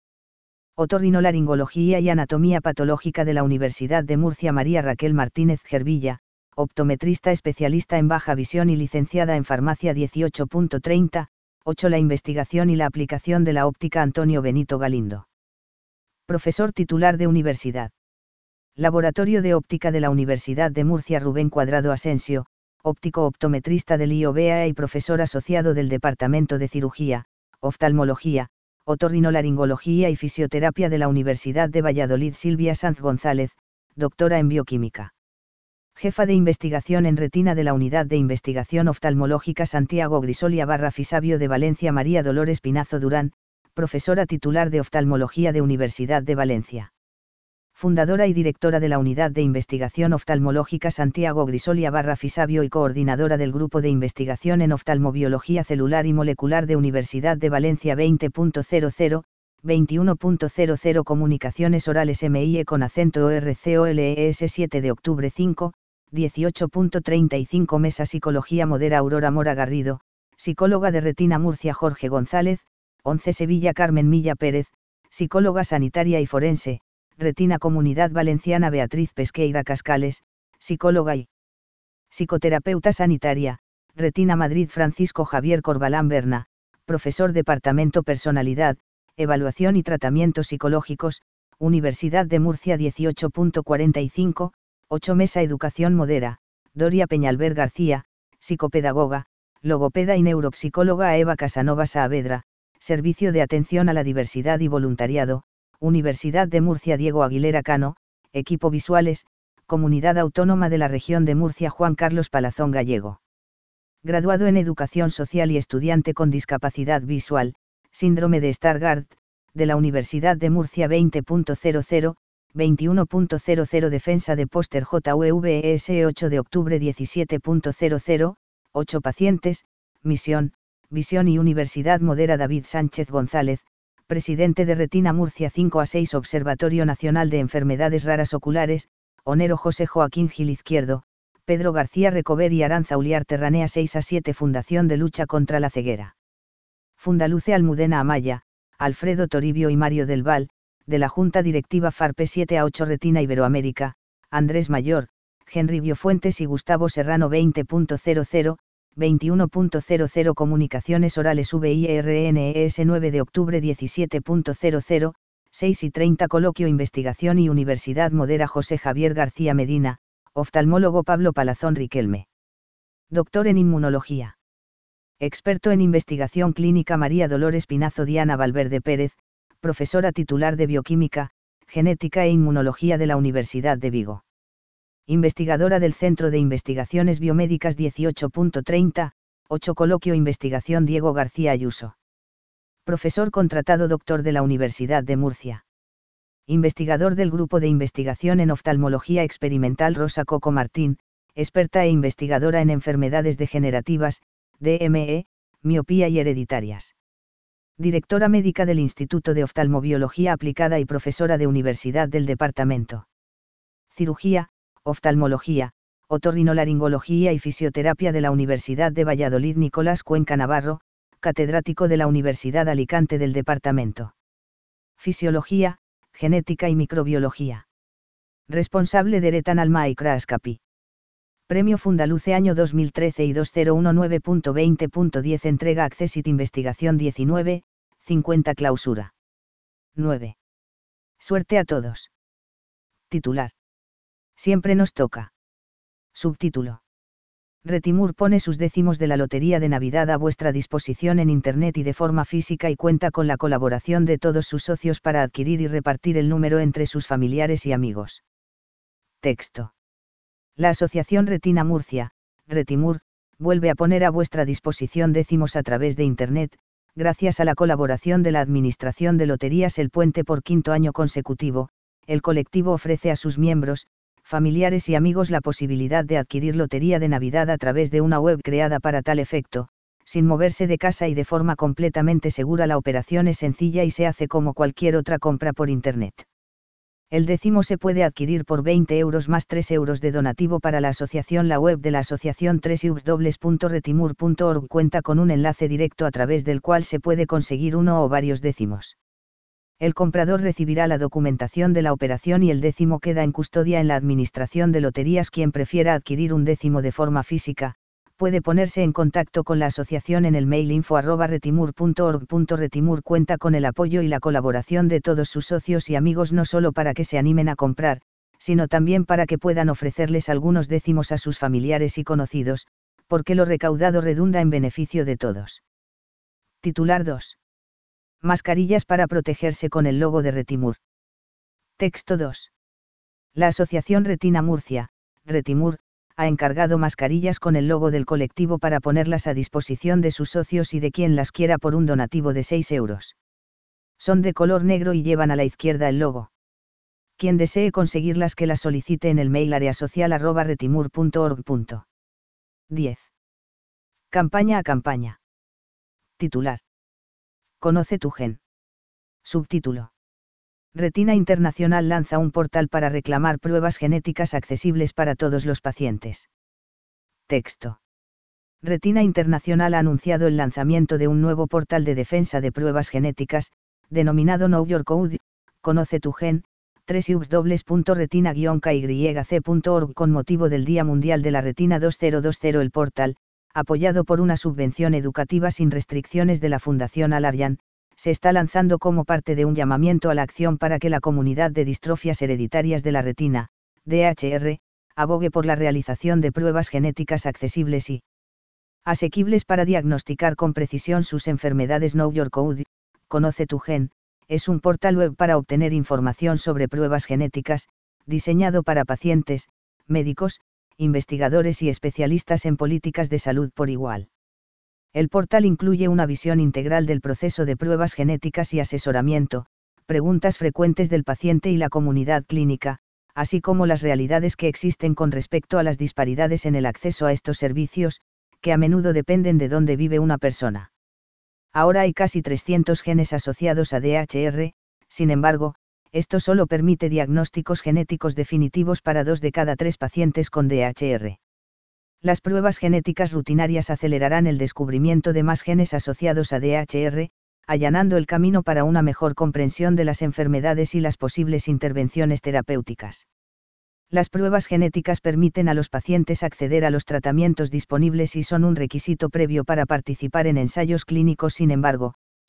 Otorrinolaringología y Anatomía Patológica de la Universidad de Murcia. María Raquel Martínez Gervilla, optometrista especialista en baja visión y licenciada en farmacia. Dieciocho treinta, ocho La investigación y la aplicación de la óptica. Antonio Benito Galindo, profesor titular de Universidad. Laboratorio de Óptica de la Universidad de Murcia. Rubén Cuadrado Asensio, óptico optometrista del I O B A y profesor asociado del Departamento de Cirugía, Oftalmología, Otorrinolaringología y Fisioterapia de la Universidad de Valladolid. Silvia Sanz González, doctora en Bioquímica. Jefa de Investigación en Retina de la Unidad de Investigación Oftalmológica Santiago Grisolia barra Fisabio de Valencia. María Dolores Pinazo Durán, profesora titular de Oftalmología de Universidad de Valencia. Fundadora y directora de la Unidad de Investigación Oftalmológica Santiago Grisolia barra Fisabio y coordinadora del Grupo de Investigación en Oftalmobiología Celular y Molecular de Universidad de Valencia. Veinte cero cero, veintiuno cero cero Comunicaciones Orales M I E con acento O R C O L E S. siete de octubre cinco, dieciocho treinta y cinco Mesa Psicología. Modera Aurora Mora Garrido, psicóloga de Retina. Murcia. Jorge González, once Sevilla. Carmen Milla Pérez, psicóloga sanitaria y forense, Retina. Comunidad Valenciana. Beatriz Pesqueira Cascales, psicóloga y psicoterapeuta sanitaria, Retina. Madrid. Francisco Javier Corbalán Berna, profesor Departamento Personalidad, Evaluación y Tratamientos Psicológicos, Universidad de Murcia. Dieciocho cuarenta y cinco, ocho Mesa Educación. Modera Doria Peñalver García, psicopedagoga, logopeda y neuropsicóloga. Eva Casanova Saavedra, Servicio de Atención a la Diversidad y Voluntariado, Universidad de Murcia. Diego Aguilera Cano, Equipo Visuales, Comunidad Autónoma de la Región de Murcia. Juan Carlos Palazón Gallego, graduado en Educación Social y estudiante con discapacidad visual, síndrome de Stargardt, de la Universidad de Murcia. Veinte cero cero, veintiuno cero cero Defensa de póster J U V S. ocho de octubre diecisiete cero cero, ocho pacientes, misión, visión y universidad. Modera David Sánchez González, presidente de Retina Murcia. Cinco a seis Observatorio Nacional de Enfermedades Raras Oculares, Onero José Joaquín Gil Izquierdo, Pedro García Recover y Aranza Uliar Terranea. Seis a siete Fundación de Lucha contra la Ceguera. Fundaluce Almudena Amaya, Alfredo Toribio y Mario del Val, de la Junta Directiva Farpe. Siete a ocho Retina Iberoamérica, Andrés Mayor, Henry Biofuentes y Gustavo Serrano. Veinte cero cero, veintiuno cero cero Comunicaciones Orales V I R N E S. nueve de octubre diecisiete cero cero, seis y treinta Coloquio Investigación y Universidad modera José Javier García Medina, oftalmólogo Pablo Palazón Riquelme. Doctor en Inmunología. Experto en Investigación Clínica María Dolores Pinazo Diana Valverde Pérez, profesora titular de Bioquímica, Genética e Inmunología de la Universidad de Vigo. Investigadora del Centro de Investigaciones Biomédicas dieciocho punto treinta, ocho Coloquio Investigación Diego García Ayuso. Profesor contratado doctor de la Universidad de Murcia. Investigador del Grupo de Investigación en Oftalmología Experimental Rosa Coco Martín, experta e investigadora en enfermedades degenerativas, D M E, miopía y hereditarias. Directora médica del Instituto de Oftalmobiología Aplicada y profesora de Universidad del Departamento. Cirugía, Oftalmología, Otorrinolaringología y Fisioterapia de la Universidad de Valladolid Nicolás Cuenca Navarro, catedrático de la Universidad Alicante del Departamento. Fisiología, Genética y Microbiología. Responsable de Eretan Microscopy. Premio Fundaluce año dos mil trece y dos mil diecinueve punto veinte punto diez entrega Accessit Investigación diecinueve, cincuenta clausura. nueve. Suerte a todos. Titular. Siempre nos toca. Subtítulo. Retimur pone sus décimos de la Lotería de Navidad a vuestra disposición en Internet y de forma física y cuenta con la colaboración de todos sus socios para adquirir y repartir el número entre sus familiares y amigos. Texto. La Asociación Retina Murcia, Retimur, vuelve a poner a vuestra disposición décimos a través de Internet, gracias a la colaboración de la Administración de Loterías El Puente por quinto año consecutivo. El colectivo ofrece a sus miembros, familiares y amigos la posibilidad de adquirir lotería de Navidad a través de una web creada para tal efecto, sin moverse de casa y de forma completamente segura. La operación es sencilla y se hace como cualquier otra compra por Internet. El décimo se puede adquirir por veinte euros más tres euros de donativo para la asociación. La web de la asociación doble u doble u doble u punto retimur punto org cuenta con un enlace directo a través del cual se puede conseguir uno o varios décimos. El comprador recibirá la documentación de la operación y el décimo queda en custodia en la Administración de Loterías. Quien prefiera adquirir un décimo de forma física, puede ponerse en contacto con la asociación en el mail info arroba retimur punto org. Retimur cuenta con el apoyo y la colaboración de todos sus socios y amigos no solo para que se animen a comprar, sino también para que puedan ofrecerles algunos décimos a sus familiares y conocidos, porque lo recaudado redunda en beneficio de todos. Titular dos. Mascarillas para protegerse con el logo de Retimur. Texto dos. La Asociación Retina Murcia, Retimur, ha encargado mascarillas con el logo del colectivo para ponerlas a disposición de sus socios y de quien las quiera por un donativo de seis euros. Son de color negro y llevan a la izquierda el logo. Quien desee conseguirlas que las solicite en el mail areasocial arroba retimur punto org. diez. Campaña a campaña. Titular. Conoce tu gen. Subtítulo. Retina Internacional lanza un portal para reclamar pruebas genéticas accesibles para todos los pacientes. Texto. Retina Internacional ha anunciado el lanzamiento de un nuevo portal de defensa de pruebas genéticas, denominado Know Your Code, Conoce tu gen, doble u doble u doble u punto retina guion k y c punto org con motivo del Día Mundial de la Retina dos mil veinte. El portal, apoyado por una subvención educativa sin restricciones de la Fundación Al-Aryan, se está lanzando como parte de un llamamiento a la acción para que la comunidad de distrofias hereditarias de la retina, D H R, abogue por la realización de pruebas genéticas accesibles y asequibles para diagnosticar con precisión sus enfermedades. Know Your Code, Conoce tu gen, es un portal web para obtener información sobre pruebas genéticas, diseñado para pacientes, médicos, investigadores y especialistas en políticas de salud por igual. El portal incluye una visión integral del proceso de pruebas genéticas y asesoramiento, preguntas frecuentes del paciente y la comunidad clínica, así como las realidades que existen con respecto a las disparidades en el acceso a estos servicios, que a menudo dependen de dónde vive una persona. Ahora hay casi trescientos genes asociados a D H R, sin embargo, esto solo permite diagnósticos genéticos definitivos para dos de cada tres pacientes con D H R. Las pruebas genéticas rutinarias acelerarán el descubrimiento de más genes asociados a D H R, allanando el camino para una mejor comprensión de las enfermedades y las posibles intervenciones terapéuticas. Las pruebas genéticas permiten a los pacientes acceder a los tratamientos disponibles y son un requisito previo para participar en ensayos clínicos. Sin embargo,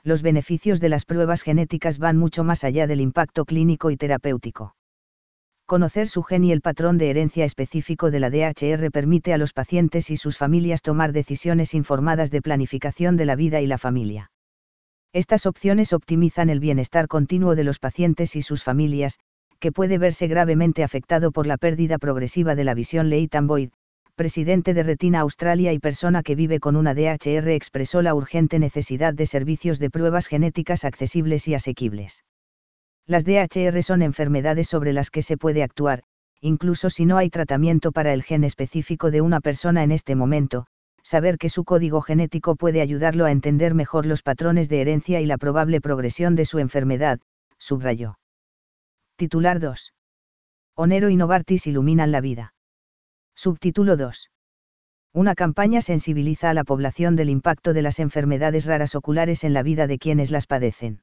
Los beneficios de las pruebas genéticas van mucho más allá del impacto clínico y terapéutico. Conocer su gen y el patrón de herencia específico de la D H R permite a los pacientes y sus familias tomar decisiones informadas de planificación de la vida y la familia. Estas opciones optimizan el bienestar continuo de los pacientes y sus familias, que puede verse gravemente afectado por la pérdida progresiva de la visión. Leighton Boyd, presidente de Retina Australia y persona que vive con una D H R, expresó la urgente necesidad de servicios de pruebas genéticas accesibles y asequibles. Las D H R son enfermedades sobre las que se puede actuar, incluso si no hay tratamiento para el gen específico de una persona en este momento. Saber que su código genético puede ayudarlo a entender mejor los patrones de herencia y la probable progresión de su enfermedad, subrayó. Titular dos. Onero y Novartis iluminan la vida. Subtítulo dos. Una campaña sensibiliza a la población del impacto de las enfermedades raras oculares en la vida de quienes las padecen.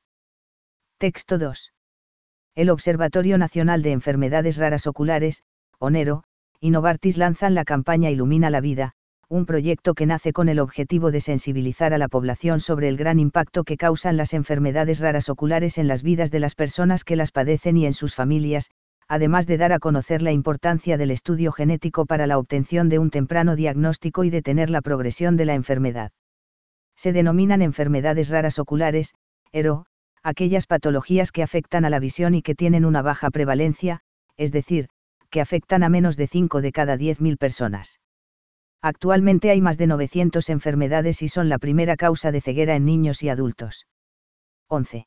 Texto dos. El Observatorio Nacional de Enfermedades Raras Oculares, ONERO, y Novartis lanzan la campaña Ilumina la Vida, un proyecto que nace con el objetivo de sensibilizar a la población sobre el gran impacto que causan las enfermedades raras oculares en las vidas de las personas que las padecen y en sus familias, además de dar a conocer la importancia del estudio genético para la obtención de un temprano diagnóstico y detener la progresión de la enfermedad. Se denominan enfermedades raras oculares, E R O, aquellas patologías que afectan a la visión y que tienen una baja prevalencia, es decir, que afectan a menos de cinco de cada diez mil personas. Actualmente hay más de novecientas enfermedades y son la primera causa de ceguera en niños y adultos. once.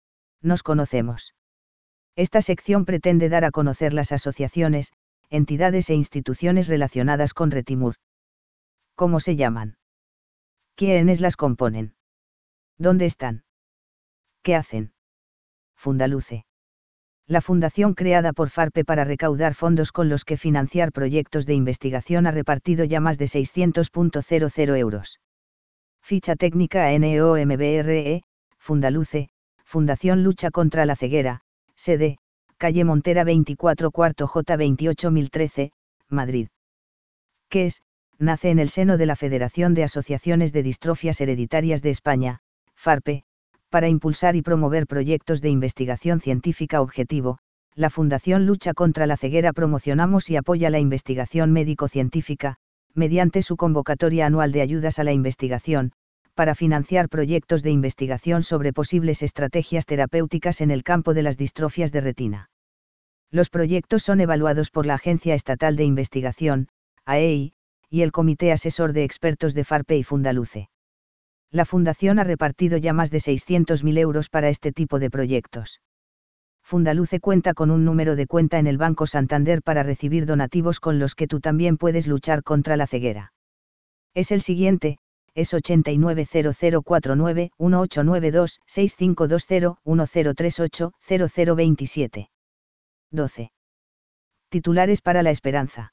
Nos conocemos. Esta sección pretende dar a conocer las asociaciones, entidades e instituciones relacionadas con Retimur. ¿Cómo se llaman? ¿Quiénes las componen? ¿Dónde están? ¿Qué hacen? Fundaluce. La fundación creada por FARPE para recaudar fondos con los que financiar proyectos de investigación ha repartido ya más de seiscientos mil euros. Ficha técnica A N O M B R E, Fundaluce, Fundación Lucha contra la Ceguera, sede, calle Montera veinticuatro cuarto J veintiocho mil trece, Madrid. ¿Qué es? Nace en el seno de la Federación de Asociaciones de Distrofias Hereditarias de España, FARPE, para impulsar y promover proyectos de investigación científica objetivo. La Fundación Lucha contra la Ceguera promocionamos y apoya la investigación médico-científica, mediante su convocatoria anual de ayudas a la investigación, para financiar proyectos de investigación sobre posibles estrategias terapéuticas en el campo de las distrofias de retina. Los proyectos son evaluados por la Agencia Estatal de Investigación, A E I, y el Comité Asesor de Expertos de FARPE y Fundaluce. La Fundación ha repartido ya más de seiscientos mil euros para este tipo de proyectos. Fundaluce cuenta con un número de cuenta en el Banco Santander para recibir donativos con los que tú también puedes luchar contra la ceguera. Es el siguiente, es ochenta y nueve cero cero cuarenta y nueve uno ocho nueve dos seis cinco dos cero uno cero tres ocho cero cero veintisiete. doce. Titulares para la esperanza.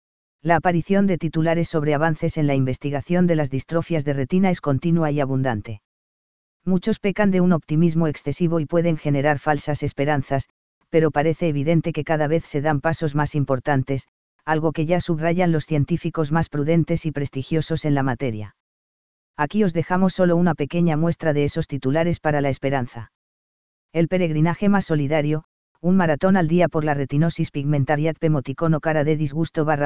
La aparición de titulares sobre avances en la investigación de las distrofias de retina es continua y abundante. Muchos pecan de un optimismo excesivo y pueden generar falsas esperanzas, pero parece evidente que cada vez se dan pasos más importantes, algo que ya subrayan los científicos más prudentes y prestigiosos en la materia. Aquí os dejamos solo una pequeña muestra de esos titulares para la esperanza. El peregrinaje más solidario, un maratón al día por la retinosis pigmentariat pemoticono cara de disgusto barra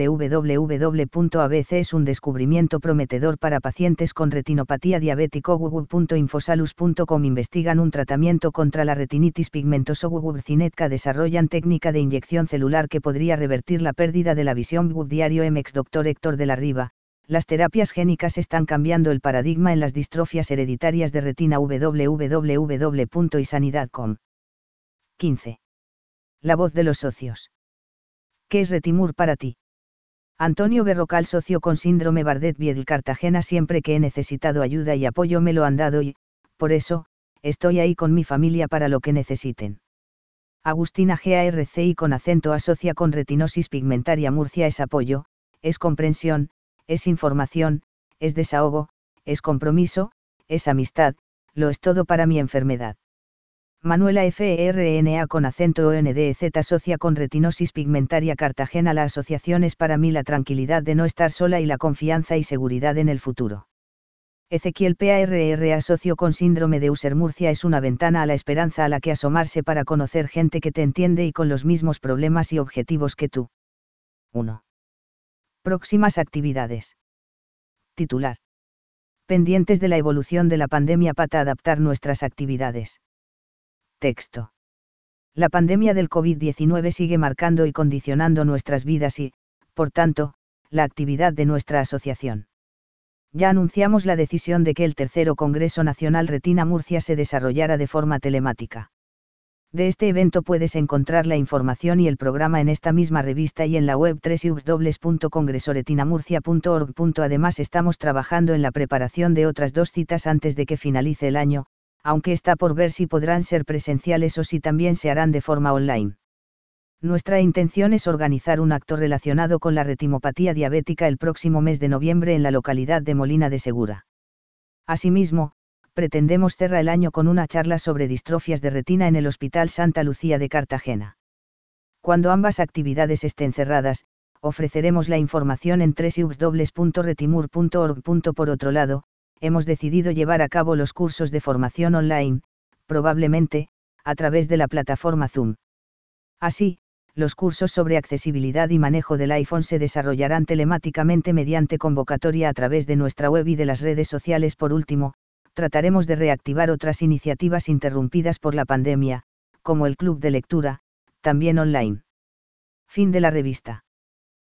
www punto a b c es un descubrimiento prometedor para pacientes con retinopatía diabético. www punto infosalus punto com investigan un tratamiento contra la retinitis pigmentosa. www Cinetka desarrollan técnica de inyección celular que podría revertir la pérdida de la visión. www Diario M X Doctor Héctor de la Riva, las terapias génicas están cambiando el paradigma en las distrofias hereditarias de retina. www punto isanidad punto com. quince. La voz de los socios. ¿Qué es Retimur para ti? Antonio Berrocal, socio con síndrome Bardet-Biedl, Cartagena. Siempre que he necesitado ayuda y apoyo me lo han dado y, por eso, estoy ahí con mi familia para lo que necesiten. Agustina G A R C I con acento asocia con retinosis pigmentaria Murcia. Es apoyo, es comprensión, es información, es desahogo, es compromiso, es amistad, lo es todo para mi enfermedad. Manuela F R N A con acento O N D E Z asocia con retinosis pigmentaria Cartagena. La asociación es para mí la tranquilidad de no estar sola y la confianza y seguridad en el futuro. Ezequiel Parr asocio con síndrome de Usher-Murcia es una ventana a la esperanza a la que asomarse para conocer gente que te entiende y con los mismos problemas y objetivos que tú. uno. Próximas actividades. Titular. Pendientes de la evolución de la pandemia para adaptar nuestras actividades. Texto. La pandemia del COVID diecinueve sigue marcando y condicionando nuestras vidas y, por tanto, la actividad de nuestra asociación. Ya anunciamos la decisión de que el tercero Congreso Nacional Retina Murcia se desarrollara de forma telemática. De este evento puedes encontrar la información y el programa en esta misma revista y en la web doble u doble u doble u punto congresoretinamurcia punto org. Además estamos trabajando en la preparación de otras dos citas antes de que finalice el año, aunque está por ver si podrán ser presenciales o si también se harán de forma online. Nuestra intención es organizar un acto relacionado con la retinopatía diabética el próximo mes de noviembre en la localidad de Molina de Segura. Asimismo, pretendemos cerrar el año con una charla sobre distrofias de retina en el Hospital Santa Lucía de Cartagena. Cuando ambas actividades estén cerradas, ofreceremos la información en doble u doble u doble u punto retimur punto org. Por otro lado, hemos decidido llevar a cabo los cursos de formación online, probablemente, a través de la plataforma Zoom. Así, los cursos sobre accesibilidad y manejo del iPhone se desarrollarán telemáticamente mediante convocatoria a través de nuestra web y de las redes sociales. Por último, trataremos de reactivar otras iniciativas interrumpidas por la pandemia, como el club de lectura, también online. Fin de la revista.